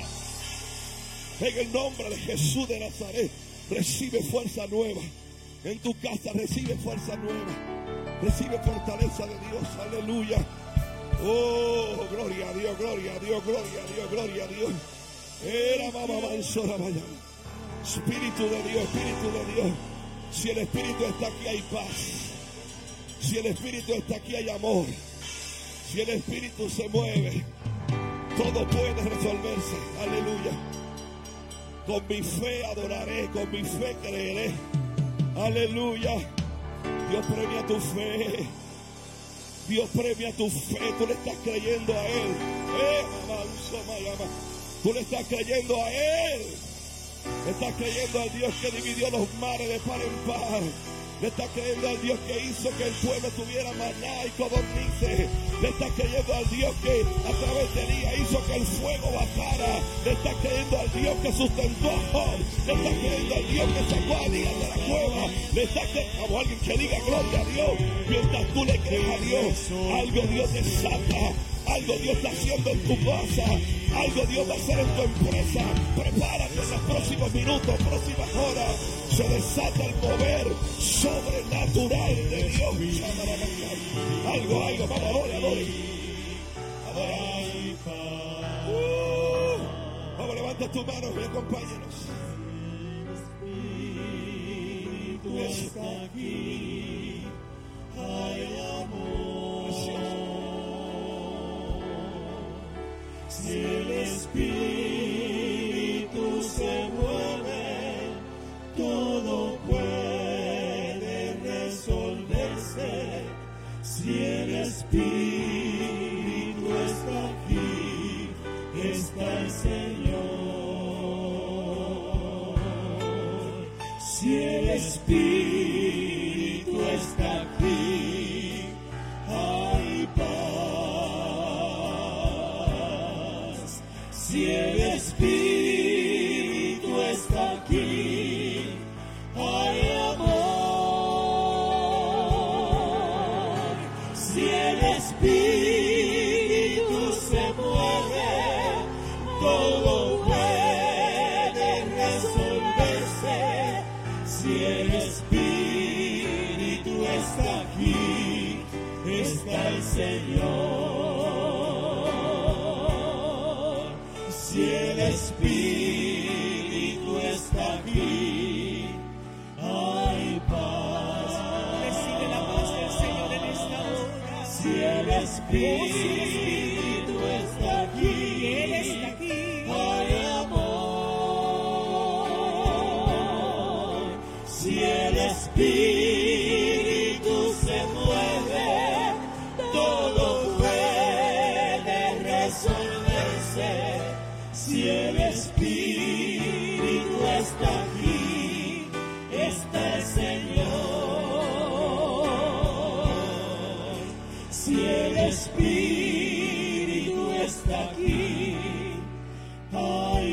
En el nombre de Jesús de Nazaret, recibe fuerza nueva. En tu casa recibe fuerza nueva, recibe fortaleza de Dios. Aleluya. Oh, gloria a Dios, gloria a Dios, gloria a Dios, gloria a Dios. Era mamá mansora vaya. Espíritu de Dios, Espíritu de Dios. Si el Espíritu está aquí hay paz. Si el Espíritu está aquí hay amor. Si el Espíritu se mueve, todo puede resolverse. Aleluya. Con mi fe adoraré, con mi fe creeré. Aleluya. Dios premia tu fe. Dios premia tu fe. Tú le estás creyendo a Él. Eh, mamá, tú le estás creyendo a Él. Le estás creyendo al Dios que dividió los mares de par en par. Le estás creyendo al Dios que hizo que el pueblo tuviera maná y codornices. Le estás creyendo al Dios que a través de día hizo que el fuego bajara. Le estás creyendo al Dios que sustentó a Job. Le estás creyendo al Dios que sacó a Díaz de la cueva. Le estás creyendo a alguien que diga gloria a Dios. Mientras tú le crees a Dios, algo Dios desata. Algo Dios está haciendo en tu casa. Algo Dios va a hacer en tu empresa. Prepárate en los próximos minutos, próximas horas. Se desata el mover sobrenatural de Dios. Algo, algo, vamos, adore, adore. Adore. Uh, vamos, levanta tus manos y acompáñanos. Tú estás aquí. Hay amor. Si el Espíritu se mueve, todo puede resolverse. Si el Espíritu está aquí, está el Señor. Si el Espíritu está aquí, hay paz. Si el Espíritu está aquí, hay amor. Si el Espíritu se mueve, todo puede resolverse. Si el Espíritu está aquí, está el Señor. Si el Espíritu está aquí, hay paz. Recibe la paz del Señor en esta hora. Si el Espíritu está aquí, Él está aquí. hay amor. Si el Espíritu se mueve, todo puede resolverse. Si el Espíritu está aquí, está el Señor. Si el Espíritu está aquí, hay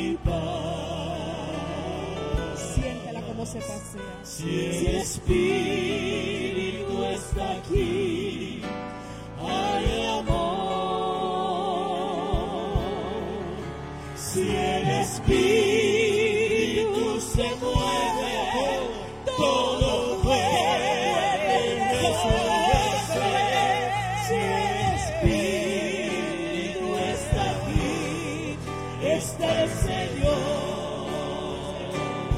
paz. Siéntela como se pasea. Si el Espíritu está aquí, hay amor. Si el Espíritu se mueve, todo puede resolverse. Si el Espíritu está aquí, está el Señor.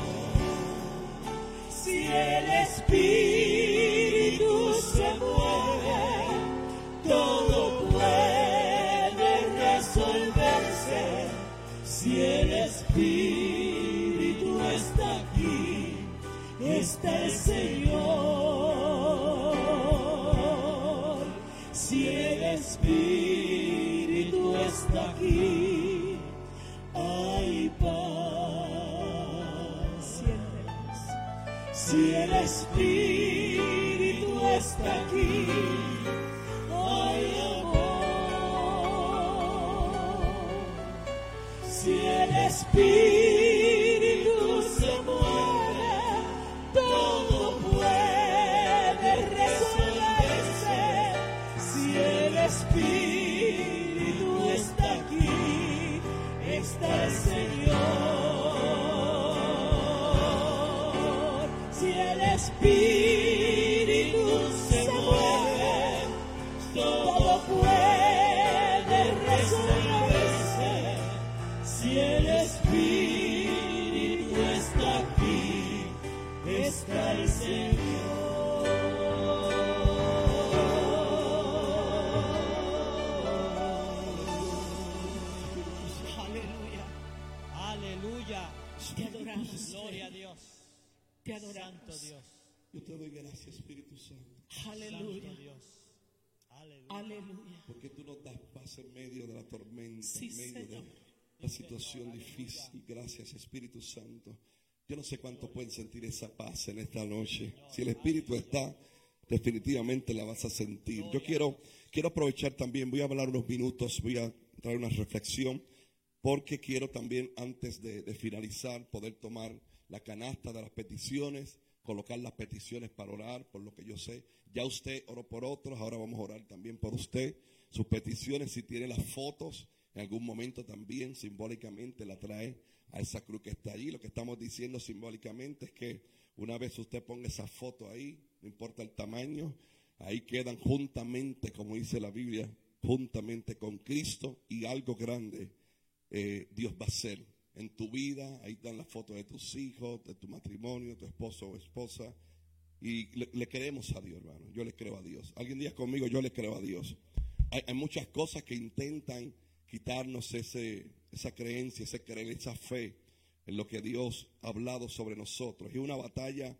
Si el Espíritu se mueve, todo puede resolverse. Si el Espíritu está aquí, está el Señor. Si el Espíritu está aquí, hay paz. Siéntelos. Si el Espíritu está aquí, hay amor. Si el Espíritu se mueve, todo Espíritu está aquí, está el Señor. Si el Espíritu se mueve, todo puede resolverse. Si el Espíritu está aquí, está el Señor. Aleluya. Aleluya. Te adoramos, Gloria a Dios. te adoramos. Santo Dios. Yo te doy gracias, Espíritu Santo, Aleluya, Santo Dios. Aleluya. aleluya. porque tú nos das paz en medio de la tormenta, Sí, en medio Señor. de la situación difícil. Gracias, Espíritu Santo. Yo no sé cuánto pueden sentir esa paz en esta noche. Si el Espíritu está, definitivamente la vas a sentir. Yo quiero, quiero aprovechar también, voy a hablar unos minutos, voy a traer una reflexión, porque quiero también, antes de, de finalizar, poder tomar la canasta de las peticiones, colocar las peticiones para orar, por lo que yo sé. Ya usted oró por otros, ahora vamos a orar también por usted. Sus peticiones, si tiene las fotos, en algún momento también simbólicamente la trae a esa cruz que está allí. Lo que estamos diciendo simbólicamente es que una vez usted ponga esa foto ahí, no importa el tamaño, ahí quedan juntamente, como dice la Biblia, juntamente con Cristo, y algo grande eh, Dios va a hacer en tu vida. Ahí están las fotos de tus hijos, de tu matrimonio, tu esposo o esposa, y le, le creemos a Dios, hermano. Yo le creo a Dios. Alguien diga conmigo, yo le creo a Dios. Hay, hay muchas cosas que intentan quitarnos ese, esa creencia, ese creer, esa fe en lo que Dios ha hablado sobre nosotros. Y una batalla,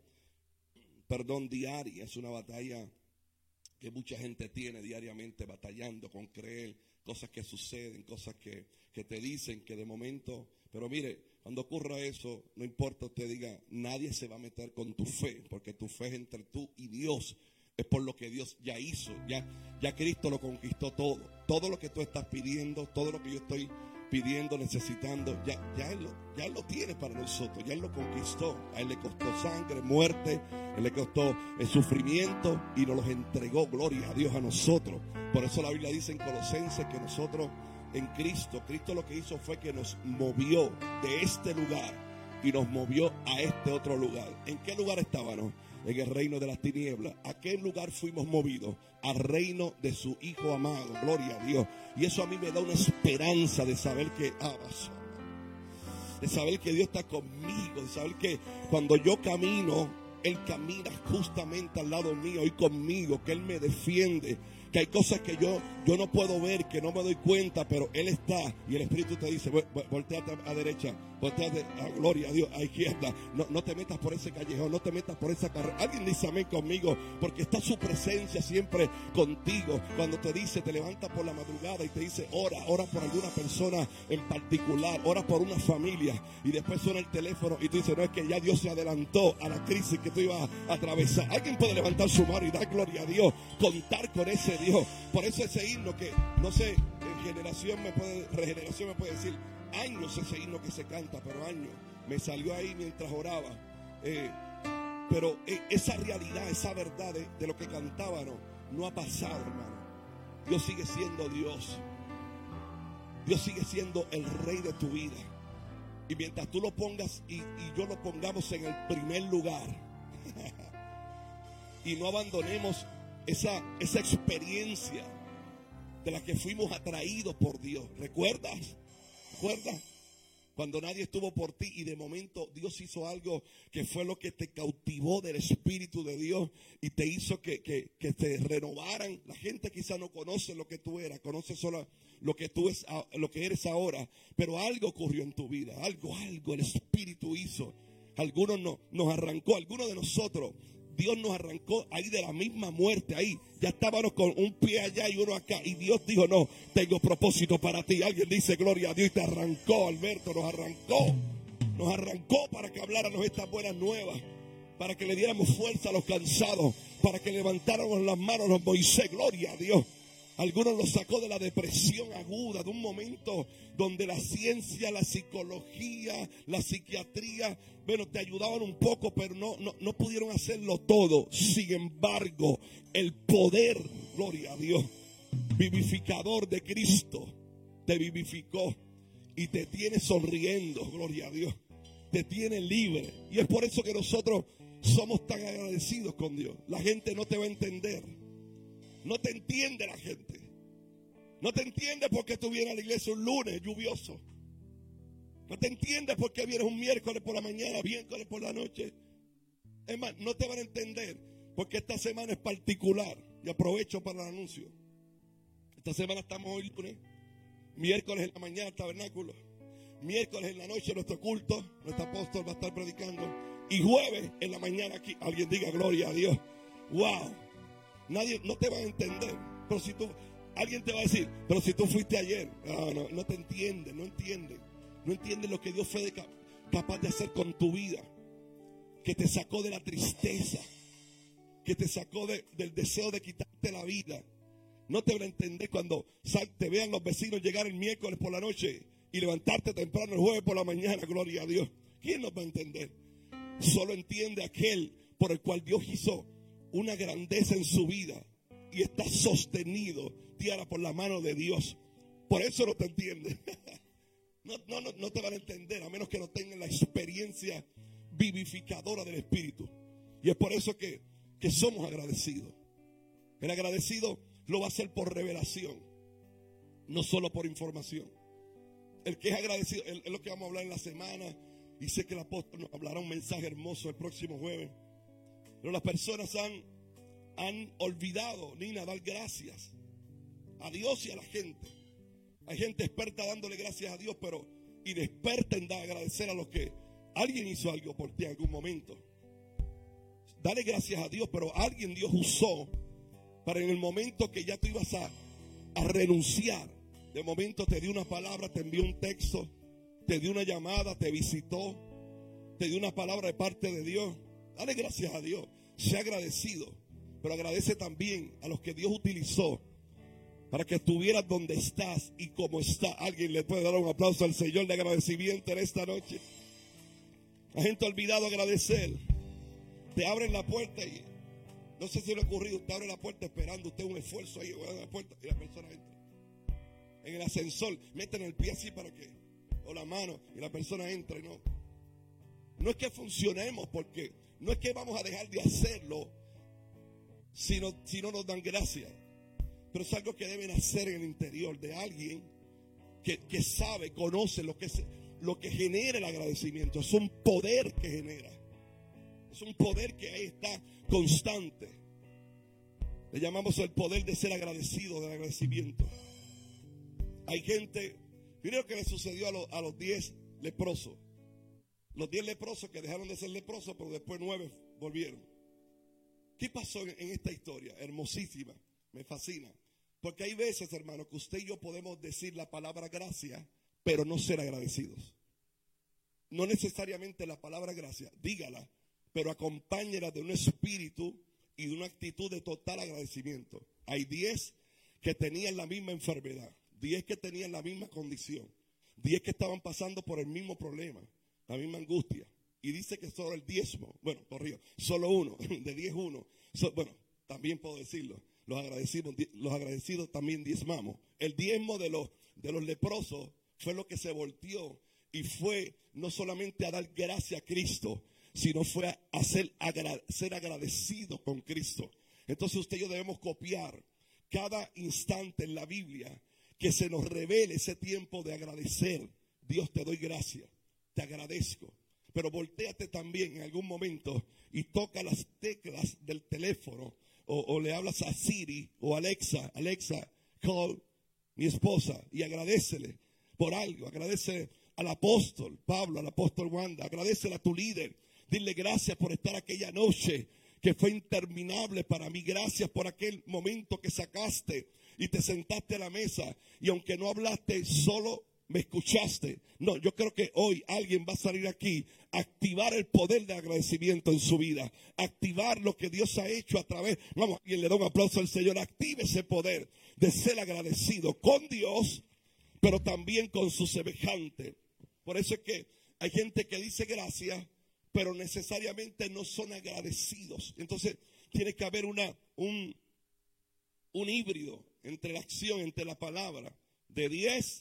perdón, diaria, es una batalla que mucha gente tiene diariamente, batallando con creer, cosas que suceden, cosas que, que te dicen que de momento, pero mire, cuando ocurra eso, no importa, usted diga, nadie se va a meter con tu fe, porque tu fe es entre tú y Dios. Es por lo que Dios ya hizo, ya, ya Cristo lo conquistó todo. Todo lo que tú estás pidiendo, todo lo que yo estoy pidiendo, necesitando, ya, ya, él lo, ya Él lo tiene para nosotros, ya Él lo conquistó. A Él le costó sangre, muerte, Él le costó el sufrimiento y nos los entregó, gloria a Dios, a nosotros. Por eso la Biblia dice en Colosenses que nosotros en Cristo, Cristo lo que hizo fue que nos movió de este lugar y nos movió a este otro lugar. ¿En qué lugar estábamos? En el reino de las tinieblas. ¿A qué lugar fuimos movidos? Al reino de su Hijo amado. Gloria a Dios. Y eso a mí me da una esperanza de saber que ah, de saber que Dios está conmigo, de saber que cuando yo camino, Él camina justamente al lado mío y conmigo, que Él me defiende, que hay cosas que yo, yo no puedo ver, que no me doy cuenta, pero Él está. Y el Espíritu te dice, volteate a derecha, volteate a gloria a Dios, a izquierda. No, no te metas por ese callejón, no te metas por esa carrera. Alguien dice amén conmigo, porque está su presencia siempre contigo. Cuando te dice, te levantas por la madrugada y te dice, ora, ora por alguna persona en particular, ora por una familia. Y después suena el teléfono y tú dices, no, es que ya Dios se adelantó a la crisis que tú ibas a atravesar. Alguien puede levantar su mano y dar gloria a Dios, contar con ese Dios. Por eso ese himno que, no sé, en generación me puede, regeneración me puede decir, años ese himno que se canta, pero años, me salió ahí mientras oraba. Eh, pero eh, esa realidad, esa verdad de, de lo que cantaba, no, no ha pasado, hermano. Dios sigue siendo Dios. Dios sigue siendo el rey de tu vida. Y mientras tú lo pongas y, y yo lo pongamos en el primer lugar y no abandonemos esa, esa experiencia de la que fuimos atraídos por Dios. ¿Recuerdas? ¿Recuerdas? Cuando nadie estuvo por ti y de momento Dios hizo algo que fue lo que te cautivó del Espíritu de Dios y te hizo que, que, que te renovaran. La gente quizá no conoce lo que tú eras, conoce solo lo que tú es, lo que eres ahora, pero algo ocurrió en tu vida, algo, algo el Espíritu hizo. Algunos no, nos arrancó, algunos de nosotros, Dios nos arrancó ahí de la misma muerte, ahí ya estábamos con un pie allá y uno acá, y Dios dijo, no, tengo propósito para ti. Alguien dice, gloria a Dios, y te arrancó, Alberto, nos arrancó, nos arrancó para que habláramos estas buenas nuevas, para que le diéramos fuerza a los cansados, para que levantáramos las manos los Moisés, gloria a Dios. Algunos los sacó de la depresión aguda, de un momento donde la ciencia, la psicología, la psiquiatría, bueno, te ayudaban un poco, pero no, no, no pudieron hacerlo todo. Sin embargo, el poder, gloria a Dios, vivificador de Cristo te vivificó y te tiene sonriendo, gloria a Dios. Te tiene libre. Y es por eso que nosotros somos tan agradecidos con Dios. La gente no te va a entender. No te entiende la gente. No te entiende porque tú vienes a la iglesia un lunes lluvioso. No te entiende porque vienes un miércoles por la mañana, miércoles por la noche. Es más, no te van a entender porque esta semana es particular. Y aprovecho para el anuncio. Esta semana estamos hoy lunes. Miércoles en la mañana el tabernáculo. Miércoles en la noche nuestro culto. Nuestro apóstol va a estar predicando. Y jueves en la mañana aquí. Alguien diga gloria a Dios. Wow. Nadie, no te van a entender. Pero si tú, alguien te va a decir, pero si tú fuiste ayer. No, no, no te entiende, no entiende. No entiende lo que Dios fue de, capaz de hacer con tu vida. Que te sacó de la tristeza. Que te sacó de, del deseo de quitarte la vida. No te van a entender cuando sal, te vean los vecinos llegar el miércoles por la noche y levantarte temprano el jueves por la mañana, gloria a Dios. ¿Quién nos va a entender? Solo entiende aquel por el cual Dios hizo una grandeza en su vida y está sostenido, tierra, por la mano de Dios. Por eso no te entiende. No, no, no, no te van a entender a menos que no tengan la experiencia vivificadora del Espíritu. Y es por eso que, que somos agradecidos. El agradecido lo va a hacer por revelación, no solo por información. El que es agradecido, es lo que vamos a hablar en la semana. Y sé que el apóstol nos hablará un mensaje hermoso el próximo jueves. Pero las personas han, han olvidado, Nina, dar gracias a Dios y a la gente. Hay gente experta dándole gracias a Dios, pero inexperta en dar, agradecer a los que alguien hizo algo por ti en algún momento. Dale gracias a Dios, pero alguien Dios usó para en el momento que ya tú ibas a, a renunciar. De momento te dio una palabra, te envió un texto, te dio una llamada, te visitó, te dio una palabra de parte de Dios. Dale gracias a Dios, sea agradecido, pero agradece también a los que Dios utilizó para que estuvieras donde estás y como está. Alguien le puede dar un aplauso al Señor de agradecimiento en esta noche. La gente ha olvidado agradecer. Te abren la puerta y no sé si le ha ocurrido, te abre la puerta esperando usted un esfuerzo ahí, abre la puerta y la persona entra. En el ascensor, meten el pie así para que, o la mano, y la persona entra y no. No es que funcionemos porque, no es que vamos a dejar de hacerlo si no, si no nos dan gracias. Pero es algo que deben hacer en el interior de alguien que, que sabe, conoce lo que, es, lo que genera el agradecimiento. Es un poder que genera. Es un poder que ahí está constante. Le llamamos el poder de ser agradecido, del agradecimiento. Hay gente, miren lo que le sucedió a, lo, a los diez leprosos. Los diez leprosos que dejaron de ser leprosos, pero después nueve volvieron. ¿Qué pasó en, en esta historia? Hermosísima, me fascina. Porque hay veces, hermano, que usted y yo podemos decir la palabra gracia, pero no ser agradecidos. No necesariamente la palabra gracia, dígala, pero acompáñela de un espíritu y de una actitud de total agradecimiento. Hay diez que tenían la misma enfermedad, diez que tenían la misma condición, diez que estaban pasando por el mismo problema, la misma angustia. Y dice que solo el diezmo, bueno, corrió, solo uno, de diez uno. So, bueno, también puedo decirlo, los agradecidos, los agradecidos también diezmamos. El diezmo de los, de los leprosos fue lo que se volteó y fue no solamente a dar gracia a Cristo, sino fue a, a ser, agra, ser agradecido con Cristo. Entonces usted y yo debemos copiar cada instante en la Biblia que se nos revele ese tiempo de agradecer. Dios, te doy gracias, te agradezco. Pero voltéate también en algún momento y toca las teclas del teléfono o, o le hablas a Siri o Alexa, Alexa, call mi esposa y agradécele por algo. Agradece al apóstol Pablo, al apóstol Wanda, agradecele a tu líder. Dile gracias por estar aquella noche que fue interminable para mí. Gracias por aquel momento que sacaste y te sentaste a la mesa. Y aunque no hablaste, solo me escuchaste. No, yo creo que hoy alguien va a salir aquí a activar el poder de agradecimiento en su vida. Activar lo que Dios ha hecho a través. Vamos, y le da un aplauso al Señor. Active ese poder de ser agradecido con Dios, pero también con su semejante. Por eso es que hay gente que dice gracias, pero necesariamente no son agradecidos. Entonces tiene que haber una, un, un híbrido entre la acción, entre la palabra. De diez,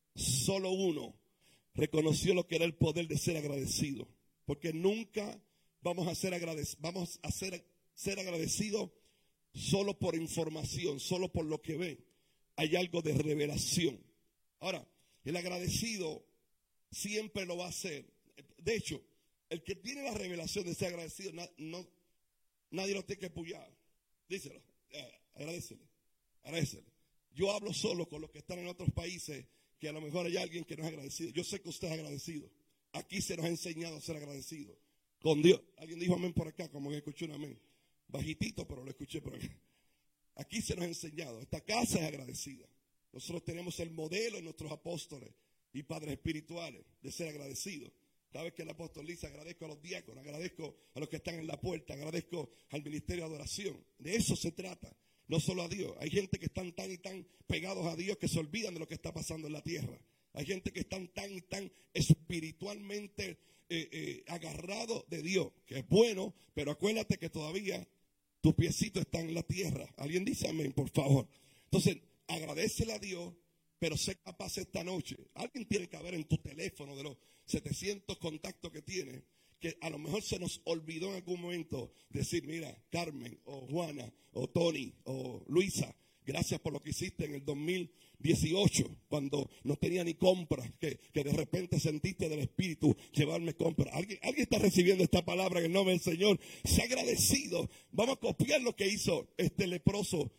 solo uno reconoció lo que era el poder de ser agradecido. Porque nunca vamos a ser agradecidos, vamos a ser, ser agradecidos solo por información, solo por lo que ven. Hay algo de revelación. Ahora, el agradecido siempre lo va a hacer. De hecho, el que tiene la revelación de ser agradecido, na, no, nadie lo tiene que apoyar. Díselo, eh, agradecele, agradecele. Yo hablo solo con los que están en otros países, que a lo mejor hay alguien que no es agradecido. Yo sé que usted es agradecido. Aquí se nos ha enseñado a ser agradecidos con Dios. Alguien dijo amén por acá, como que escuché un amén. Bajitito, pero lo escuché por acá. Aquí se nos ha enseñado. Esta casa es agradecida. Nosotros tenemos el modelo en nuestros apóstoles y padres espirituales de ser agradecidos. Cada vez que el apóstol dice, agradezco a los diáconos, agradezco a los que están en la puerta, agradezco al ministerio de adoración. De eso se trata. No solo a Dios. Hay gente que están tan y tan pegados a Dios que se olvidan de lo que está pasando en la tierra. Hay gente que están tan y tan espiritualmente eh, eh, agarrados de Dios, que es bueno, pero acuérdate que todavía tus piecitos están en la tierra. Alguien dice amén, por favor. Entonces, agradécele a Dios, pero sé capaz esta noche. Alguien tiene que haber en tu teléfono de los setecientos contactos que tienes, que a lo mejor se nos olvidó en algún momento decir, mira, Carmen, o Juana, o Tony, o Luisa, gracias por lo que hiciste en el dos mil dieciocho, cuando no tenía ni compras, que, que de repente sentiste del Espíritu llevarme compras. ¿Alguien, alguien está recibiendo esta palabra en el nombre del Señor? Sea agradecido. Vamos a copiar lo que hizo este leproso,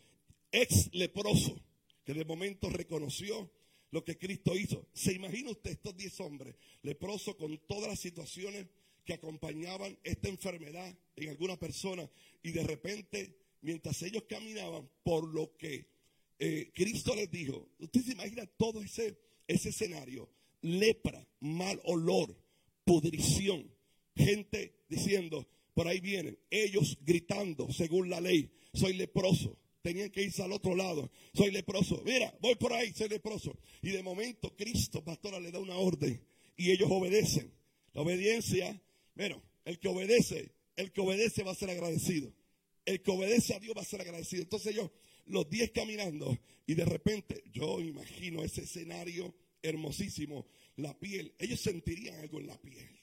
ex leproso, que de momento reconoció lo que Cristo hizo. ¿Se imagina usted estos diez hombres leprosos con todas las situaciones que acompañaban esta enfermedad en alguna persona, y de repente, mientras ellos caminaban por lo que eh, Cristo les dijo, usted se imagina todo ese, ese escenario, lepra, mal olor, pudrición, gente diciendo, por ahí vienen, ellos gritando según la ley, soy leproso. Tenían que irse al otro lado. Soy leproso. Mira, voy por ahí, soy leproso. Y de momento Cristo, pastora, le da una orden y ellos obedecen. La obediencia, bueno, el que obedece, el que obedece va a ser agradecido. El que obedece a Dios va a ser agradecido. Entonces ellos, los diez caminando, y de repente, yo imagino ese escenario hermosísimo, la piel. Ellos sentirían algo en la piel.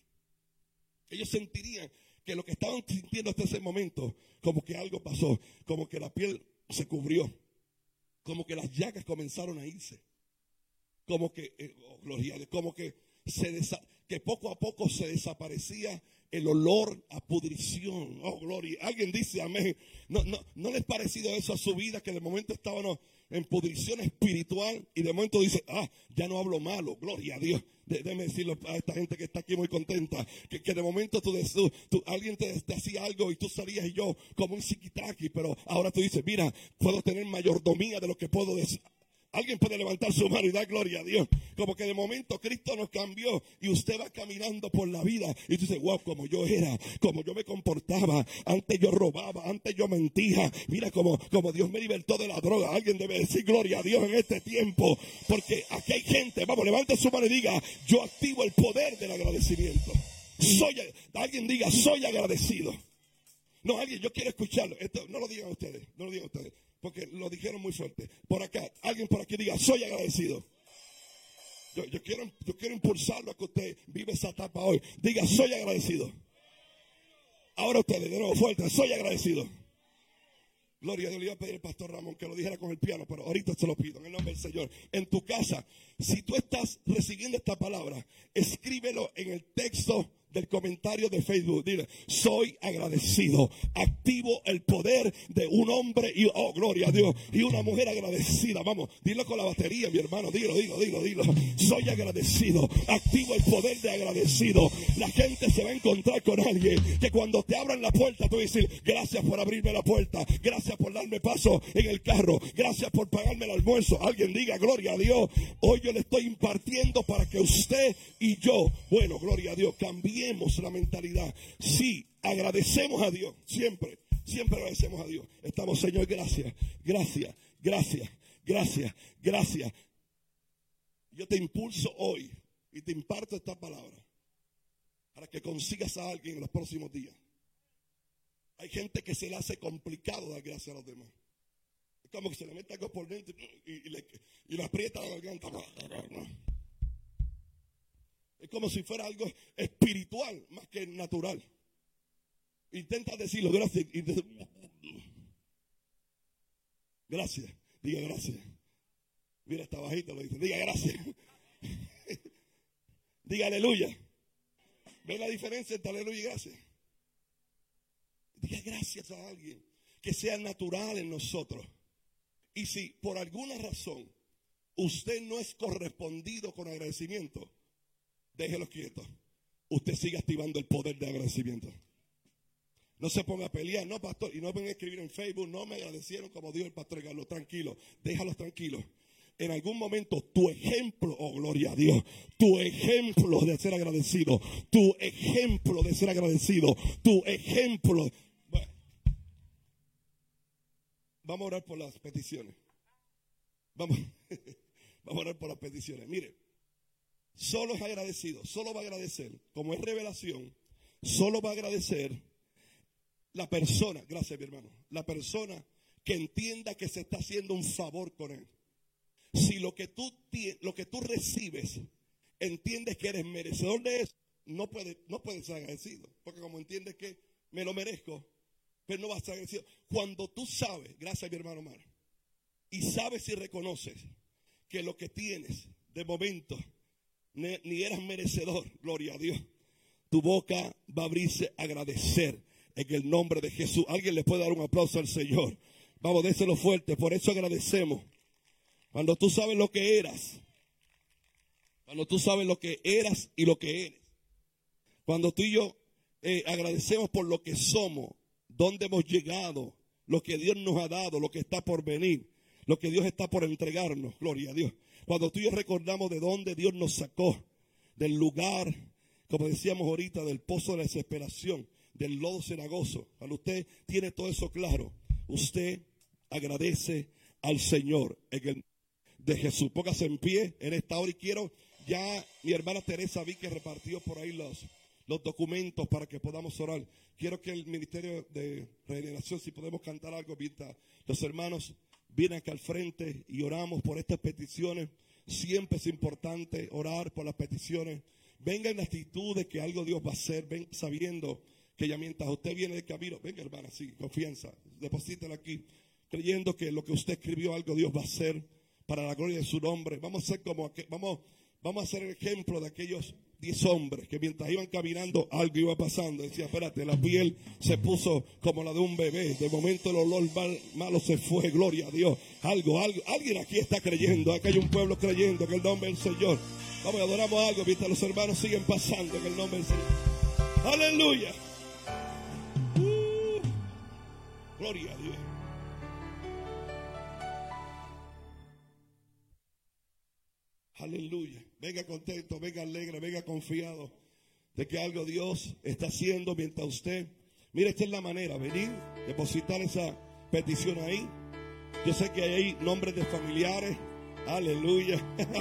Ellos sentirían que lo que estaban sintiendo hasta ese momento, como que algo pasó, como que la piel se cubrió, como que las llagas comenzaron a irse, como que, eh, oh, gloria, como que, se desa, que poco a poco se desaparecía el olor a pudrición. Oh, gloria. Alguien dice amén. No, no, ¿no les ha parecido eso a su vida, que de momento estaban en pudrición espiritual y de momento dice, ah, ya no hablo malo, gloria a Dios? De, déjeme decirlo a esta gente que está aquí muy contenta, que, que de momento tú, tú, tú alguien te, te hacía algo y tú salías y yo como un psiquitaki, pero ahora tú dices, mira, puedo tener mayordomía de lo que puedo decir. Alguien puede levantar su mano y dar gloria a Dios. Como que de momento Cristo nos cambió y usted va caminando por la vida y tú dices, wow, como yo era, como yo me comportaba. Antes yo robaba, antes yo mentía. Mira como, como Dios me libertó de la droga. Alguien debe decir gloria a Dios en este tiempo. Porque aquí hay gente, vamos, levante su mano y diga, yo activo el poder del agradecimiento. Soy, alguien diga, soy agradecido. No, alguien, yo quiero escucharlo. Esto, no lo digan ustedes, no lo digan ustedes. Porque lo dijeron muy fuerte. Por acá, alguien por aquí diga, soy agradecido. Yo, yo, quiero, yo quiero impulsarlo a que usted vive esa etapa hoy. Diga, soy agradecido. Ahora ustedes, de nuevo, fuerte, soy agradecido. Gloria a Dios, le iba a pedir al pastor Ramón que lo dijera con el piano, pero ahorita se lo pido en el nombre del Señor. En tu casa, si tú estás recibiendo esta palabra, escríbelo en el texto del comentario de Facebook. Dile, soy agradecido. Activo el poder de un hombre y, oh, gloria a Dios, y una mujer agradecida. Vamos, dilo con la batería, mi hermano. Dilo, dilo, dilo, dilo. Soy agradecido. Activo el poder de agradecido. La gente se va a encontrar con alguien que cuando te abran la puerta, tú vas a decir, gracias por abrirme la puerta. Gracias por darme paso en el carro. Gracias por pagarme el almuerzo. Alguien diga, gloria a Dios. Hoy yo le estoy impartiendo para que usted y yo, bueno, gloria a Dios, cambiemos la mentalidad. Sí, agradecemos a Dios, siempre, siempre agradecemos a Dios. Estamos, Señor, gracias, gracias, gracias, gracias, gracias. Yo te impulso hoy y te imparto esta palabra para que consigas a alguien en los próximos días. Hay gente que se le hace complicado dar gracias a los demás. como que se le mete algo por dentro y, y, le, y le aprieta la garganta. Es como si fuera algo espiritual más que natural. Intenta decirlo, gracias. Gracias, diga gracias. Mira, está bajito, lo dice, diga gracias. Diga aleluya. ¿Ve la diferencia entre aleluya y gracias? Diga gracias a alguien que sea natural en nosotros. Y si por alguna razón usted no es correspondido con agradecimiento, déjelo quieto. Usted sigue activando el poder de agradecimiento. No se ponga a pelear, no, pastor, y no venga a escribir en Facebook, no me agradecieron como dijo el pastor Carlos. Tranquilo, déjalos tranquilos. En algún momento tu ejemplo, oh gloria a Dios, tu ejemplo de ser agradecido, tu ejemplo de ser agradecido, tu ejemplo. Bueno, vamos a orar por las peticiones. Vamos, vamos a orar por las peticiones. Mire, solo es agradecido, solo va a agradecer, como es revelación, solo va a agradecer la persona, gracias mi hermano, la persona que entienda que se está haciendo un favor con él. Si lo que tú, lo que tú recibes, entiendes que eres merecedor de eso, no puedes no puede ser agradecido. Porque como entiendes que me lo merezco, pero no vas a ser agradecido. Cuando tú sabes, gracias mi hermano Omar, y sabes y reconoces que lo que tienes de momento ni, ni eras merecedor, gloria a Dios, tu boca va a abrirse a agradecer en el nombre de Jesús. Alguien le puede dar un aplauso al Señor. Vamos, déselo fuerte, por eso agradecemos. Cuando tú sabes lo que eras, cuando tú sabes lo que eras y lo que eres, cuando tú y yo eh, agradecemos por lo que somos, dónde hemos llegado, lo que Dios nos ha dado, lo que está por venir, lo que Dios está por entregarnos, gloria a Dios. Cuando tú y yo recordamos de dónde Dios nos sacó, del lugar, como decíamos ahorita, del pozo de la desesperación, del lodo cenagoso, cuando usted tiene todo eso claro, usted agradece al Señor en el de Jesús. Póngase en pie en esta hora y quiero, ya mi hermana Teresa vi que repartió por ahí los, los documentos para que podamos orar. Quiero que el Ministerio de Regeneración, si podemos cantar algo, mientras los hermanos vienen acá al frente y oramos por estas peticiones. Siempre es importante orar por las peticiones. Venga en la actitud de que algo Dios va a hacer. Ven sabiendo que ya mientras usted viene de camino, venga hermana, sí, confianza, deposítela aquí, creyendo que lo que usted escribió algo Dios va a hacer para la gloria de su nombre. Vamos a ser como vamos, vamos a ser el ejemplo de aquellos diez hombres que mientras iban caminando algo iba pasando. Decía, espérate, la piel se puso como la de un bebé. De momento el olor mal, malo se fue, gloria a Dios. Algo, algo, alguien aquí está creyendo. Aquí hay un pueblo creyendo que el nombre del Señor. Vamos, adoramos algo mientras los hermanos siguen pasando en el nombre del Señor. Aleluya. Uh, gloria a Dios. Aleluya. Venga contento, venga alegre, venga confiado de que algo Dios está haciendo mientras usted. Mire, esta es la manera, venir, depositar esa petición ahí. Yo sé que hay ahí nombres de familiares. Aleluya.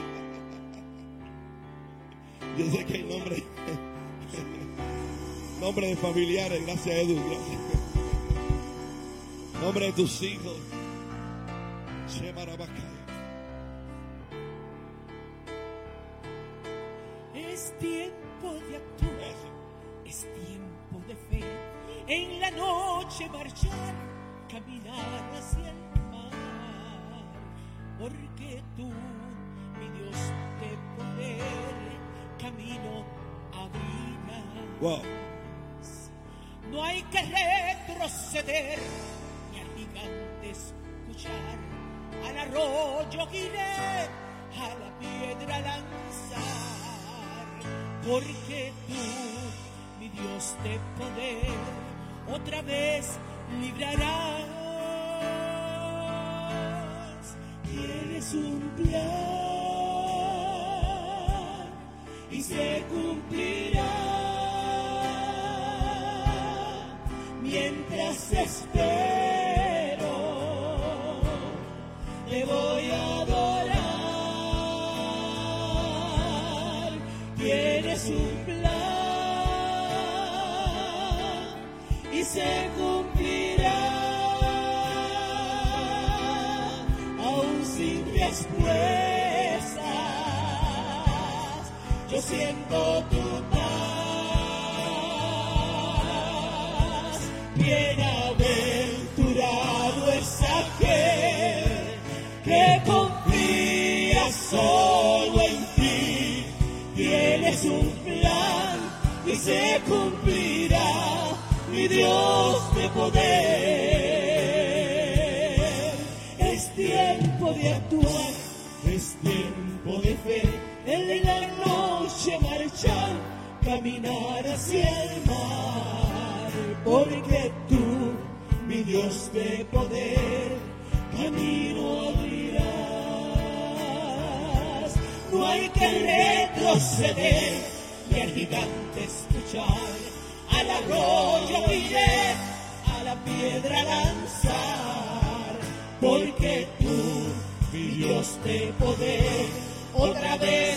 Yo sé que hay nombres nombres de familiares. Gracias, Edu. Gracias. Nombre de tus hijos. Shemarabakaya. Es tiempo de actuar, es tiempo de fe. En la noche marchar, caminar hacia el mar. Porque tú, mi Dios de poder, camino abrirás. Wow. No hay que retroceder, ni al gigante escuchar. Al arroyo iré, a la piedra lanzar. Porque tú, mi Dios de poder, otra vez librarás. Tienes un plan y se cumplirá. Mientras espero, te voy a adorar. Tienes un plan y se cumplirá. respuestas. Yo siento tu paz. Bienaventurado es aquel que confía solo en ti. Tienes un plan y se cumplirá, mi Dios de poder. Es tiempo de actuar, es tiempo de fe, en la noche marchar, caminar hacia el mar, porque tú, mi Dios de poder, camino abrirás. No hay que retroceder, ni al gigante escuchar, al arroyo iré, a la piedra lanzar, porque tú, mi Dios de poder, otra vez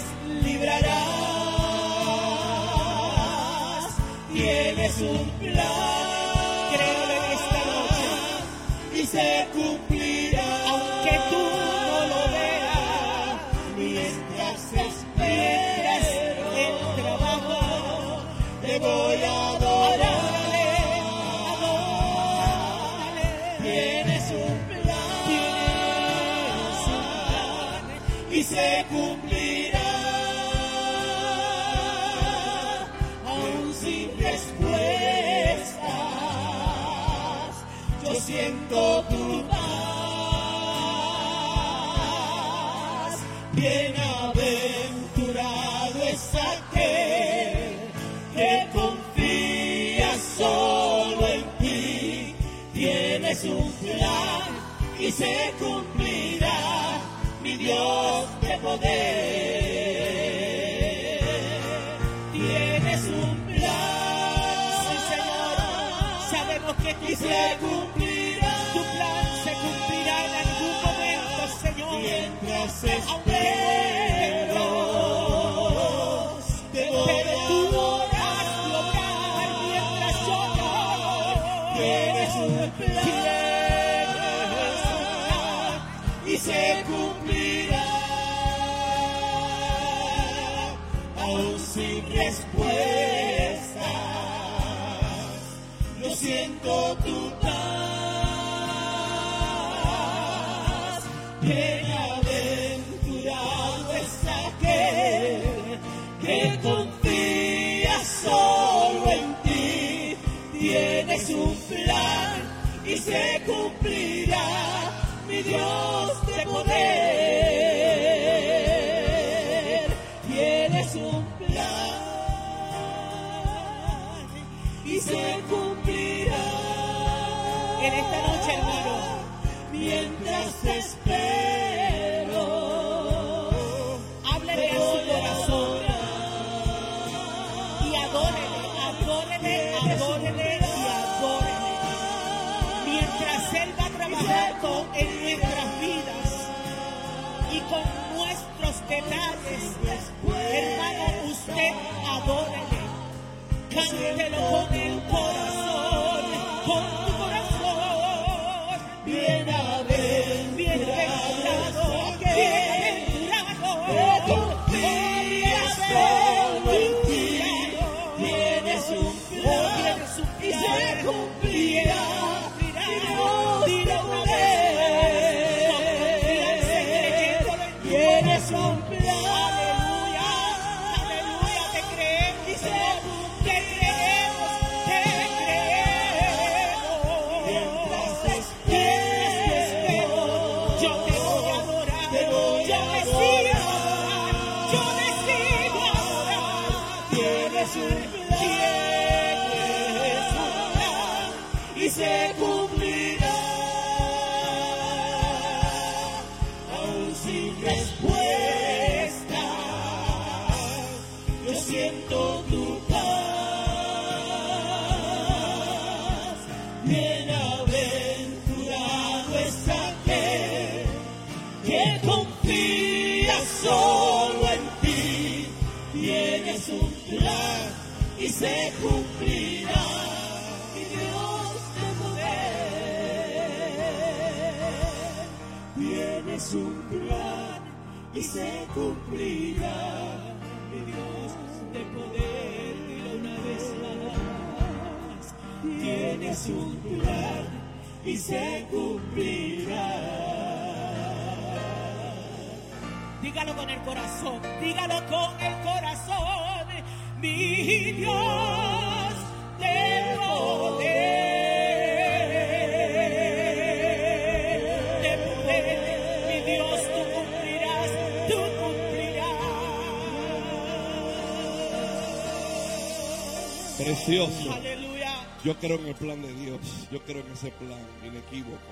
librarás. Tienes un plan, créelo en esta noche, y se cumplirá, aunque tú no lo veas, mientras esperas el trabajo, te voy a adorar. Tienes un plan, tienes un plan, y se cumplirá, aún sin respuestas. Yo siento tu paz. Bienaventurado es aquel que confía solo en ti. Tienes un plan y se cumplirá, mi Dios de poder. Tienes un plan, sí, Señor. Sabemos que tu se cumplirá, tu plan se cumplirá en algún momento, Señor. Mientras espero, te voy a adorar mientras yo lloro. Tienes un plan y se cumplirá, aún sin respuestas. Yo siento tu paz. Bienaventurado es aquel que confía solo en ti. Tienes un plan y se cumplirá, mi Dios de poder. Tienes un plan y se cumplirá. En esta noche, hermano, mientras espero, háblele a su corazón y adórele, adórele, adórele y adórele. Mientras Él va trabajando en nuestras vidas y con nuestros detalles, hermano, usted adórele, cántelo con el corazón, con tu corazón. Bienaventurado, bienaventurado, confía solo en ti. Tienes un plan y se cumplirá. Tienes un plan, aleluya, aleluya, te creemos, te creemos, te creemos. Mientras espero, yo te voy a adorar, yo te sigo a adorar, yo te sigo a adorar. Tienes un plan, tienes un plan, y se cumplirá, aún sin respuesta. Yo siento tu paz. Bienaventurado es aquel que confía solo en ti. Tienes un plan y se cumplirá, mi Dios de poder. Tienes un plan y se cumplirá. Mi Dios de poder, dilo una vez más. Tienes un plan y se cumplirá. Dígalo con el corazón, dígalo con el corazón. Mi Dios de poder. Precioso. Aleluya. Yo creo en el plan de Dios. Yo creo en ese plan inequívoco.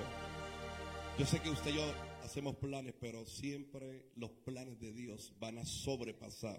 Yo sé que usted y yo hacemos planes, pero siempre los planes de Dios van a sobrepasar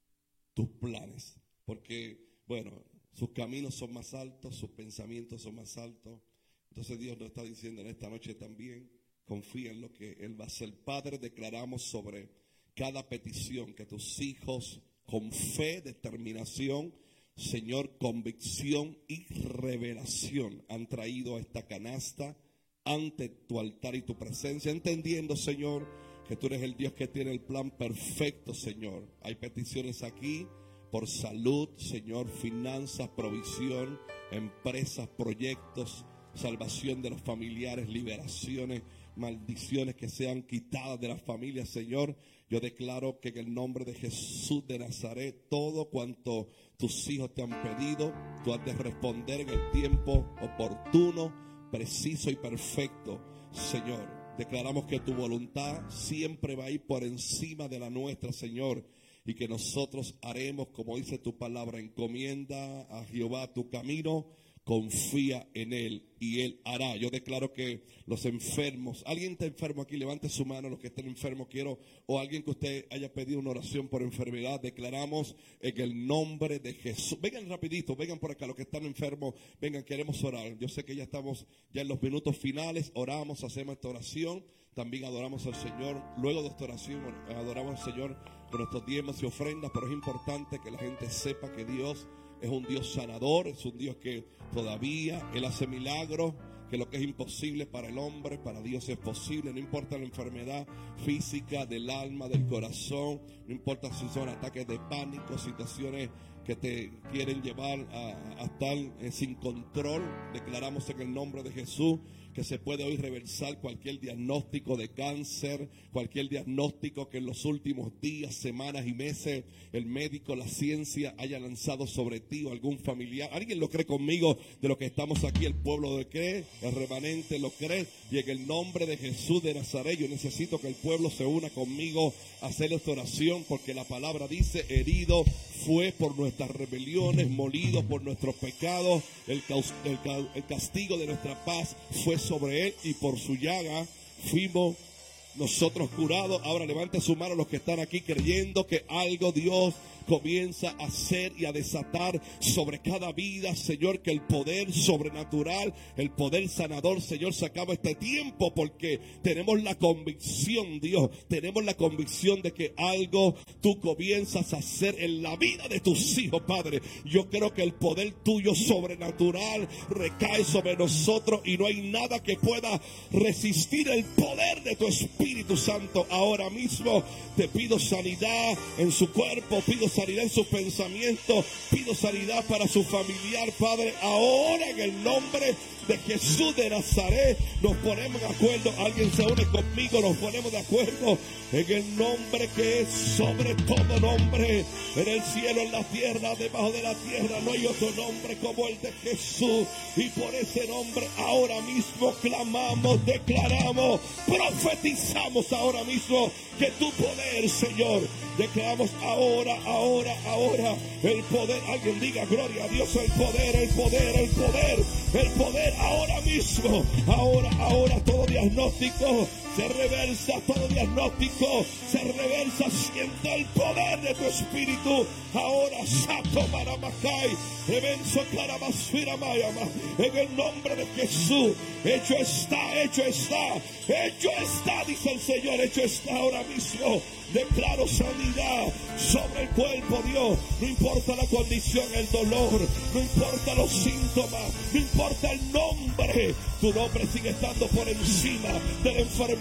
tus planes. Porque, bueno, sus caminos son más altos, sus pensamientos son más altos. Entonces Dios nos está diciendo en esta noche también, confía en lo que Él va a hacer. Padre, declaramos sobre cada petición que tus hijos con fe, determinación, Señor, convicción y revelación han traído a esta canasta ante tu altar y tu presencia, entendiendo, Señor, que tú eres el Dios que tiene el plan perfecto, Señor. Hay peticiones aquí por salud, Señor, finanzas, provisión, empresas, proyectos, salvación de los familiares, liberaciones, maldiciones que sean quitadas de las familias, Señor. Yo declaro que en el nombre de Jesús de Nazaret, todo cuanto tus hijos te han pedido, tú has de responder en el tiempo oportuno, preciso y perfecto, Señor. Declaramos que tu voluntad siempre va a ir por encima de la nuestra, Señor, y que nosotros haremos, como dice tu palabra, encomienda a Jehová tu camino, confía en Él y Él hará. Yo declaro que los enfermos, alguien está enfermo aquí, levante su mano, los que estén enfermos, quiero, o alguien que usted haya pedido una oración por enfermedad, declaramos en el nombre de Jesús. Vengan rapidito, vengan por acá, los que están enfermos, vengan, queremos orar. Yo sé que ya estamos ya en los minutos finales, oramos, hacemos esta oración, también adoramos al Señor. Luego de esta oración, adoramos al Señor con nuestros diezmos y ofrendas, pero es importante que la gente sepa que Dios es un Dios sanador, es un Dios que todavía Él hace milagros, que lo que es imposible para el hombre, para Dios es posible. No importa la enfermedad física del alma, del corazón, no importa si son ataques de pánico, situaciones que te quieren llevar a, a estar eh, sin control. Declaramos en el nombre de Jesús que se puede hoy reversar cualquier diagnóstico de cáncer, cualquier diagnóstico que en los últimos días, semanas y meses el médico, la ciencia haya lanzado sobre ti o algún familiar. ¿Alguien lo cree conmigo de lo que estamos aquí? El pueblo lo cree, el remanente lo cree, y en el nombre de Jesús de Nazaret yo necesito que el pueblo se una conmigo a hacer esta oración, porque la palabra dice: herido fue por nuestras rebeliones, molido por nuestros pecados, el, el, el castigo de nuestra paz fue sobre Él, y por su llaga fuimos nosotros curados. Ahora levante su mano los que están aquí creyendo que algo Dios comienza a hacer y a desatar sobre cada vida, Señor, que el poder sobrenatural, el poder sanador, Señor, se acaba este tiempo, porque tenemos la convicción, Dios, tenemos la convicción de que algo tú comienzas a hacer en la vida de tus hijos, Padre. Yo creo que el poder tuyo sobrenatural recae sobre nosotros y no hay nada que pueda resistir el poder de tu Espíritu Santo. Ahora mismo te pido sanidad en su cuerpo, pido sanidad en sus pensamientos, pido sanidad para su familiar, Padre. Ahora en el nombre de Jesús de Nazaret nos ponemos de acuerdo. Alguien se une conmigo, nos ponemos de acuerdo en el nombre que es sobre todo nombre, en el cielo, en la tierra, debajo de la tierra. No hay otro nombre como el de Jesús, y por ese nombre ahora mismo clamamos, declaramos, profetizamos ahora mismo que tu poder, Señor, declaramos ahora, ahora, ahora el poder. Alguien diga gloria a Dios, el poder, el poder, el poder, el poder ahora mismo, ahora, ahora todo diagnóstico se reversa, todo diagnóstico se reversa. Siento el poder de tu Espíritu ahora. Sato Maramacay, revenso Carabasfira Mayama, en el nombre de Jesús. Hecho está, hecho está, hecho está, dice el Señor, hecho está ahora mismo. Declaro sanidad sobre el cuerpo, Dios. No importa la condición, el dolor, no importa los síntomas, no importa el nombre. Tu nombre sigue estando por encima de la enfermedad.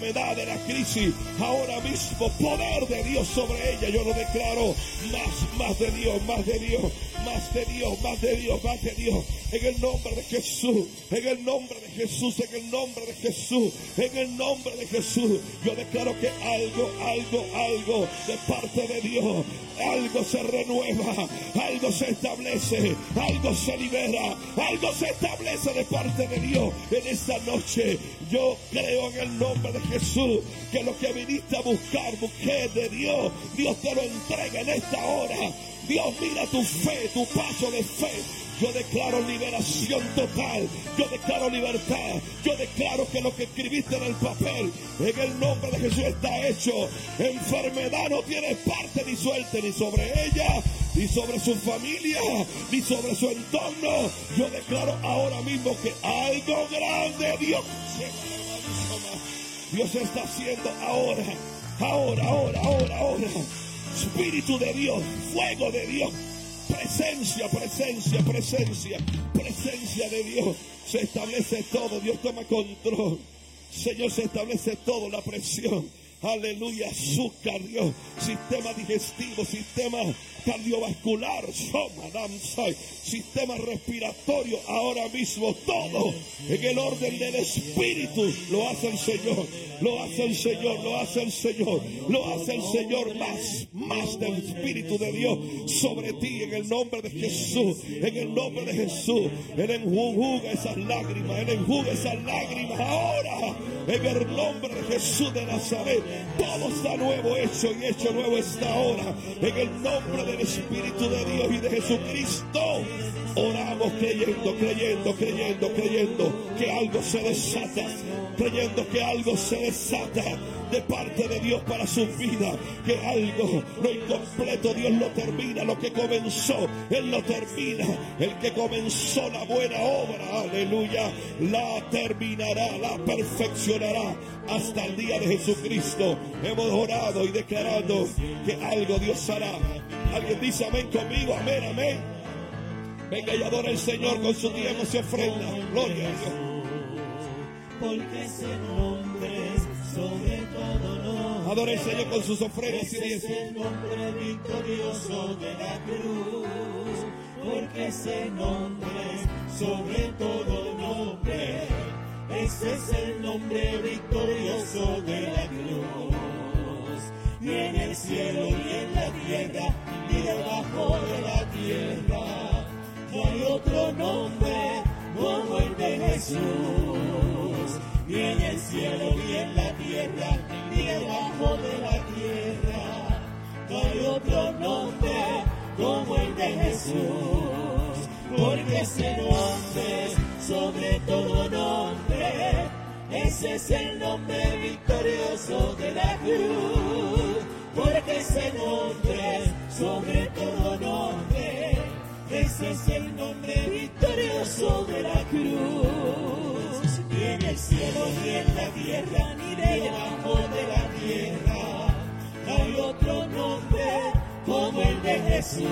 enfermedad, de la crisis, ahora mismo poder de Dios sobre ella. Yo lo declaro, más, más de Dios, más de Dios, más de Dios, más de Dios, más de Dios, en el nombre de Jesús, en el nombre de Jesús, en el nombre de Jesús, en el nombre de Jesús. Yo declaro que algo, algo, algo de parte de Dios, algo se renueva, algo se establece, algo se libera, algo se establece de parte de Dios en esta noche. Yo creo en el nombre de Jesús que lo que viniste a buscar, mujer de Dios, Dios te lo entrega en esta hora. Dios mira tu fe, tu paso de fe. Yo declaro liberación total, yo declaro libertad, yo declaro que lo que escribiste en el papel, en el nombre de Jesús está hecho. Enfermedad no tiene parte ni suerte ni sobre ella, ni sobre su familia, ni sobre su entorno. Yo declaro ahora mismo que algo grande Dios, Dios está haciendo ahora, ahora, ahora, ahora, ahora. Espíritu de Dios, fuego de Dios, presencia, presencia, presencia, presencia de Dios. Se establece todo, Dios toma control. Señor, se establece todo, la presión. Aleluya, azúcar, Dios, sistema digestivo, sistema cardiovascular, sistema respiratorio, ahora mismo todo en el orden del Espíritu. Lo hace el Señor, lo hace el Señor, lo hace el Señor, lo hace el Señor. Más, más del Espíritu de Dios sobre ti en el nombre de Jesús, en el nombre de Jesús. Él enjuga esas lágrimas, Él enjuga esas lágrimas ahora en el nombre de Jesús de Nazaret. Todo está nuevo, hecho y hecho nuevo está ahora en el nombre del Espíritu de Dios y de Jesucristo. Oramos creyendo, creyendo, creyendo, creyendo que algo se desata, creyendo que algo se desata de parte de Dios para su vida, que algo, lo incompleto, Dios lo termina, lo que comenzó, Él lo termina. El que comenzó la buena obra, aleluya, la terminará, la perfeccionará hasta el día de Jesucristo. Hemos orado y declarado que algo Dios hará. Alguien dice amén conmigo, amén, amén. Venga y adora al Señor con su diezmo y su ofrenda. Gloria a Dios. Porque ese nombre sobre todo nombre, adora al Señor con sus ofrendas y ese es diezmos. el nombre victorioso de la cruz. Porque ese nombre sobre todo nombre, ese es el nombre victorioso de la cruz. Ni en el cielo ni en la tierra, ni debajo de la tierra, no hay otro nombre como el de Jesús. Ni en el cielo ni en la tierra, ni debajo de la tierra, no hay otro nombre como el de Jesús. Porque ese nombre es sobre todo nombre, ese es el nombre victorioso de la cruz. Porque ese nombre es sobre todo nombre, ese es el nombre victorioso de la cruz. Ni en el cielo ni en la tierra, ni debajo de la tierra, no hay otro nombre como el de Jesús.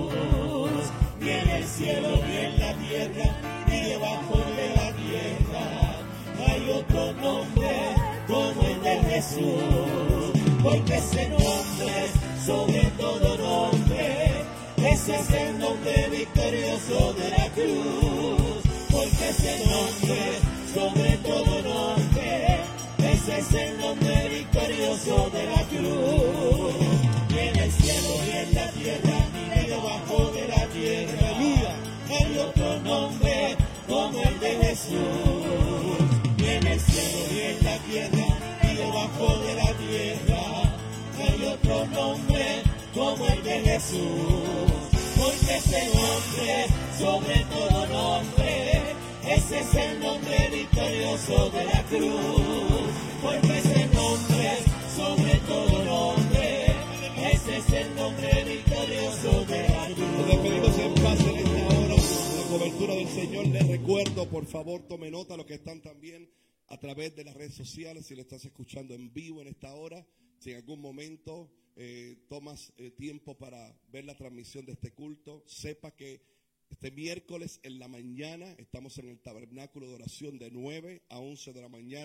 Ni en el cielo ni en la tierra, ni debajo de la tierra, no hay otro nombre como el de Jesús. Porque ese nombre es sobre todo nombre, ese es el nombre victorioso de la cruz. Porque ese nombre sobre todo nombre, ese es el nombre victorioso de la cruz. Ni en el cielo ni en la tierra, ni debajo de la tierra, no hay otro nombre como el de Jesús. Ni en el cielo ni en la tierra, ni debajo de la tierra, no hay otro nombre como el de Jesús. Porque ese nombre sobre todo nombre, ese es el nombre victorioso de la cruz. Porque ese nombre sobre todo nombre, ese es el nombre victorioso de la cruz. Nos despedimos en paz en esta hora, la cobertura del Señor. Les recuerdo, por favor, tome nota, los que están también a través de las redes sociales, si lo estás escuchando en vivo en esta hora, si en algún momento eh, tomas eh, tiempo para ver la transmisión de este culto, sepa que este miércoles en la mañana estamos en el tabernáculo de oración de nueve a once de la mañana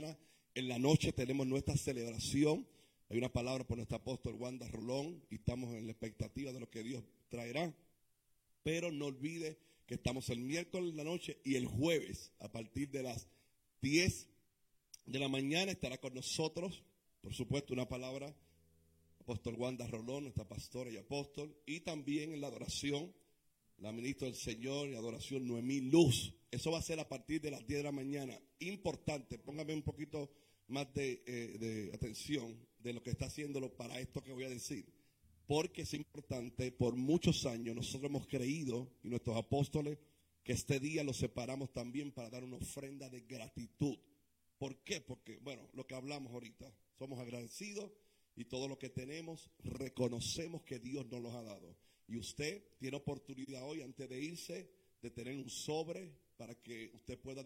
En la noche tenemos nuestra celebración. Hay una palabra por nuestro apóstol Wanda Rolón y estamos en la expectativa de lo que Dios traerá. Pero no olvide que estamos el miércoles en la noche y el jueves a partir de las diez de la mañana estará con nosotros, por supuesto, una palabra, apóstol Wanda Rolón, nuestra pastora y apóstol, y también en la adoración, la ministra del Señor y adoración Noemí Luz. Eso va a ser a partir de las diez de la mañana. Importante, póngame un poquito más de, eh, de atención de lo que está haciéndolo para esto que voy a decir. Porque es importante, por muchos años nosotros hemos creído, y nuestros apóstoles, que este día lo separamos también para dar una ofrenda de gratitud. ¿Por qué? Porque, bueno, lo que hablamos ahorita, somos agradecidos y todo lo que tenemos, reconocemos que Dios nos los ha dado. Y usted tiene oportunidad hoy, antes de irse, de tener un sobre para que usted pueda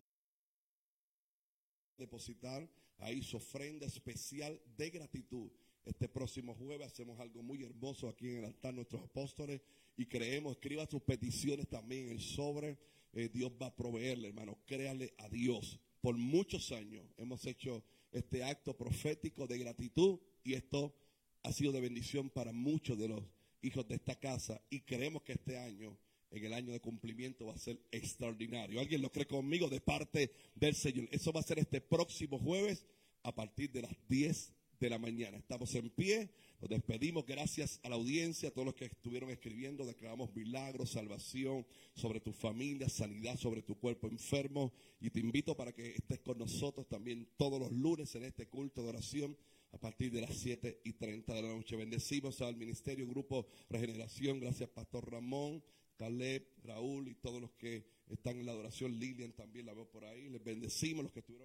depositar ahí su ofrenda especial de gratitud. Este próximo jueves hacemos algo muy hermoso aquí en el altar nuestros apóstoles y creemos, escriba sus peticiones también en el sobre, eh, Dios va a proveerle, hermano, créale a Dios. Por muchos años hemos hecho este acto profético de gratitud y esto ha sido de bendición para muchos de los hijos de esta casa y creemos que este año, en el año de cumplimiento, va a ser extraordinario. ¿Alguien lo cree conmigo? De parte del Señor. Eso va a ser este próximo jueves a partir de las diez de la mañana. Estamos en pie, nos despedimos, gracias a la audiencia, a todos los que estuvieron escribiendo, declaramos milagros, salvación sobre tu familia, sanidad sobre tu cuerpo enfermo, y te invito para que estés con nosotros también todos los lunes en este culto de oración a partir de las siete y treinta de la noche. Bendecimos al Ministerio Grupo Regeneración, gracias Pastor Ramón, Caleb, Raúl y todos los que están en la adoración. Lilian también la veo por ahí, les bendecimos, los que estuvieron